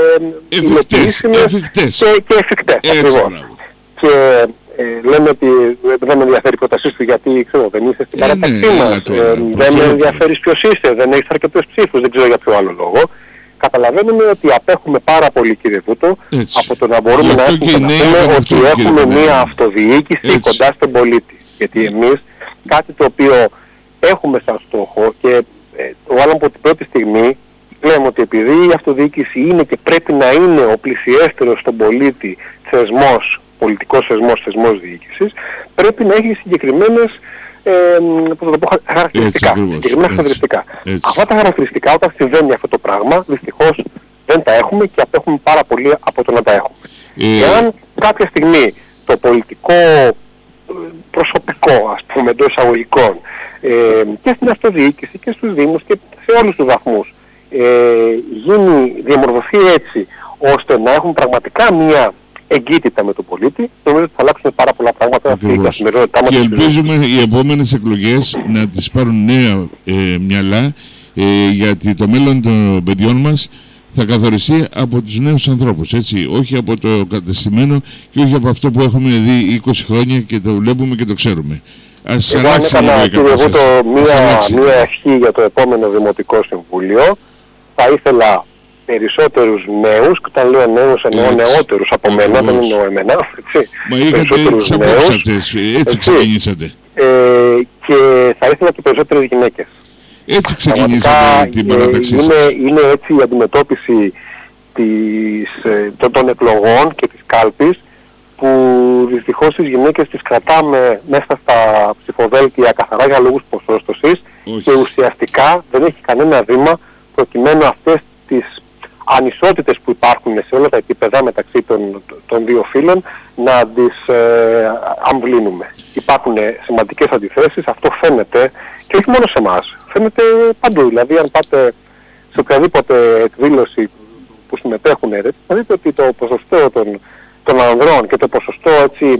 εφικτές, εφικτές. Και, και εφικτές. Ακριβώς. Και ε, λέμε ότι δεν με ενδιαφέρει η πρότασή του γιατί ξέρω, δεν είσαι στην παράταξή ναι, μας, ε, δεν με ενδιαφέρει ποιος είσαι, δεν έχεις αρκετούς ψήφους, δεν ξέρω για ποιο άλλο λόγο. Καταλαβαίνουμε ότι απέχουμε πάρα πολύ, κύριε Βούτο, έτσι. Από το να μπορούμε να έχουμε, να πούμε ότι έχουμε μία αυτοδιοίκηση έτσι. Κοντά στον πολίτη. Γιατί εμείς κάτι το οποίο έχουμε σαν στόχο και ε, το άλλο από την πρώτη στιγμή λέμε ότι επειδή η αυτοδιοίκηση είναι και πρέπει να είναι ο πλησιέστερος στον πολίτη θεσμός, πολιτικός θεσμός, θεσμός διοίκησης, πρέπει να έχει συγκεκριμένες ε, πώς το πω, χαρακτηριστικά. Έτσι, συγκεκριμένα έτσι, χαρακτηριστικά. Έτσι. Αυτά τα χαρακτηριστικά όταν συμβαίνει αυτό το πράγμα, δυστυχώς δεν τα έχουμε και απέχουμε πάρα πολύ από το να τα έχουμε. Ε... Εάν κάποια στιγμή το πολιτικό προσωπικό, ας πούμε, εντός εισαγωγικών, ε, και στην αυτοδιοίκηση και στους δήμους και σε όλους τους βαθμούς, ε, γίνει, διαμορφωθεί έτσι, ώστε να έχουν πραγματικά μια εγκύτητα με τον πολίτη, νομίζω ότι θα αλλάξουν πάρα πολλά πράγματα αυτή η καθημερινότητά μας. Και ελπίζουμε οι επόμενες εκλογές να τις πάρουν νέα ε, μυαλά, ε, γιατί το μέλλον των παιδιών μας θα καθοριστεί από τους νέους ανθρώπους, έτσι, όχι από το κατεστημένο και όχι από αυτό που έχουμε δει είκοσι χρόνια και το βλέπουμε και το ξέρουμε. Ας εγώ αλλάξει έκανα, η κύριε Βούτο, μία, μία ευχή για το επόμενο Δημοτικό Συμβούλιο. Θα ήθελα περισσότερους νέους, και όταν λέω νέους εννοώ νεότερους από μένα, δεν εννοώ εμένα, έτσι. Μα είχατε τις απόψεις αυτές, έτσι ξεκινήσατε. Ε, και θα ήθελα και περισσότερες γυναίκες. Έτσι ξεκινήσατε την παράταξή σας. Είναι, είναι έτσι η αντιμετώπιση της, των, των εκλογών και της κάλπης, που δυστυχώς τις γυναίκες τις κρατάμε μέσα στα ψηφοδέλτια καθαρά για λόγους ποσόστοσης και ουσιαστικά δεν έχει κανένα βήμα προκειμένου αυτές τις ανισότητες που υπάρχουν σε όλα τα επίπεδα μεταξύ των, των δύο φύλων να τις ε, αμβλύνουμε. Υπάρχουν σημαντικές αντιθέσεις, αυτό φαίνεται και όχι μόνο σε εμάς, φαίνεται παντού. Δηλαδή αν πάτε σε οποιαδήποτε εκδήλωση που συμμετέχουν, θα δείτε ότι το ποσοστό των, των ανδρών και το ποσοστό έτσι,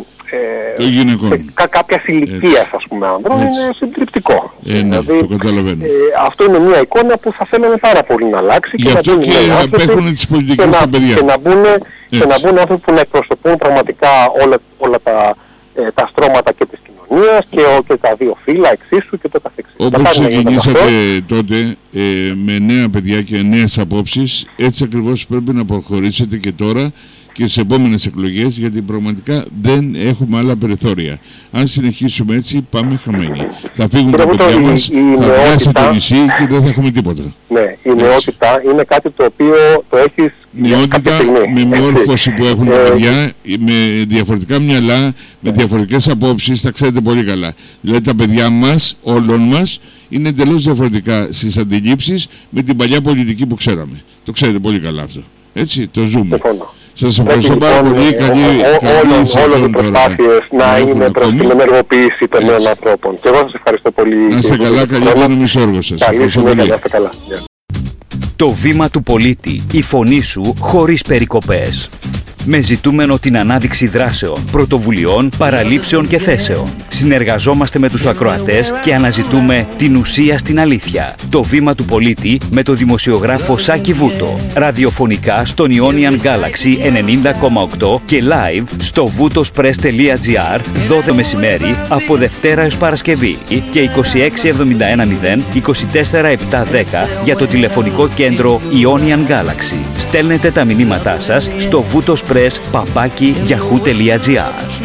ε, κα, κάποιας ηλικίας ας πούμε ανδρών έτσι. Είναι συντριπτικό. Ε, ναι, δηλαδή, το καταλαβαίνω. Ε, αυτό είναι μια εικόνα που θα θέλαμε πάρα πολύ να αλλάξει. Γι' αυτό και, και απέχουν τις πολιτικές στα παιδιά. Και να μπουν, και να μπουν άνθρωποι που να εκπροσωπούν πραγματικά όλα, όλα τα, ε, τα στρώματα και της κοινωνίας και, ο, και τα δύο φύλλα εξίσου και το καθεξής. Όπως ξεκινήσατε τότε ε, με νέα παιδιά και νέες απόψεις, έτσι ακριβώς πρέπει να προχωρήσετε και τώρα και στις επόμενες εκλογές, γιατί πραγματικά δεν έχουμε άλλα περιθώρια. Αν συνεχίσουμε έτσι, πάμε χαμένοι. Θα φύγουν τα παιδιά μας, θα πιάσει το νησί και δεν θα έχουμε τίποτα. Ναι, η νεότητα είναι κάτι το οποίο το έχεις... Νεότητα με μόρφωση που έχουν τα παιδιά, με διαφορετικά μυαλά, με διαφορετικές απόψεις, τα ξέρετε πολύ καλά. Δηλαδή τα παιδιά μας, όλων μας, είναι εντελώς διαφορετικά στις αντιλήψεις με την παλιά πολιτική που ξέραμε. Το ξέρετε πολύ καλά αυτό. Έτσι, το ζούμε. Σας ευχαριστώ πάρα πολύ. Καλή όλες οι προσπάθειες να είναι προς την ενεργοποίηση των νέων ανθρώπων. Και εγώ σας ευχαριστώ πολύ. Να είστε καλά, καλή δύναμη σε όργο σας. Καλή συνέχεια, να είστε καλά. Το βήμα του πολίτη, η φωνή σου χωρίς περικοπές. Με ζητούμενο την ανάδειξη δράσεων, πρωτοβουλειών, παραλήψεων και θέσεων. Συνεργαζόμαστε με τους ακροατές και αναζητούμε την ουσία στην αλήθεια. Το βήμα του πολίτη με το δημοσιογράφο Σάκη Βούτο. Ραδιοφωνικά στον Ionian Galaxy ενενήντα κόμμα οκτώ και live στο βουτοσπρες τελεία τζι άρ δώδεκα μεσημέρι από Δευτέρα έως Παρασκευή και είκοσι έξι εβδομήντα ένα μηδέν είκοσι τέσσερα επτακόσια δέκα για το τηλεφωνικό κέντρο Ionian Galaxy. Στέλνετε τα μηνύματά σας στο βουτοσπρες παπάκι γιαχού τελεία τζι άρ.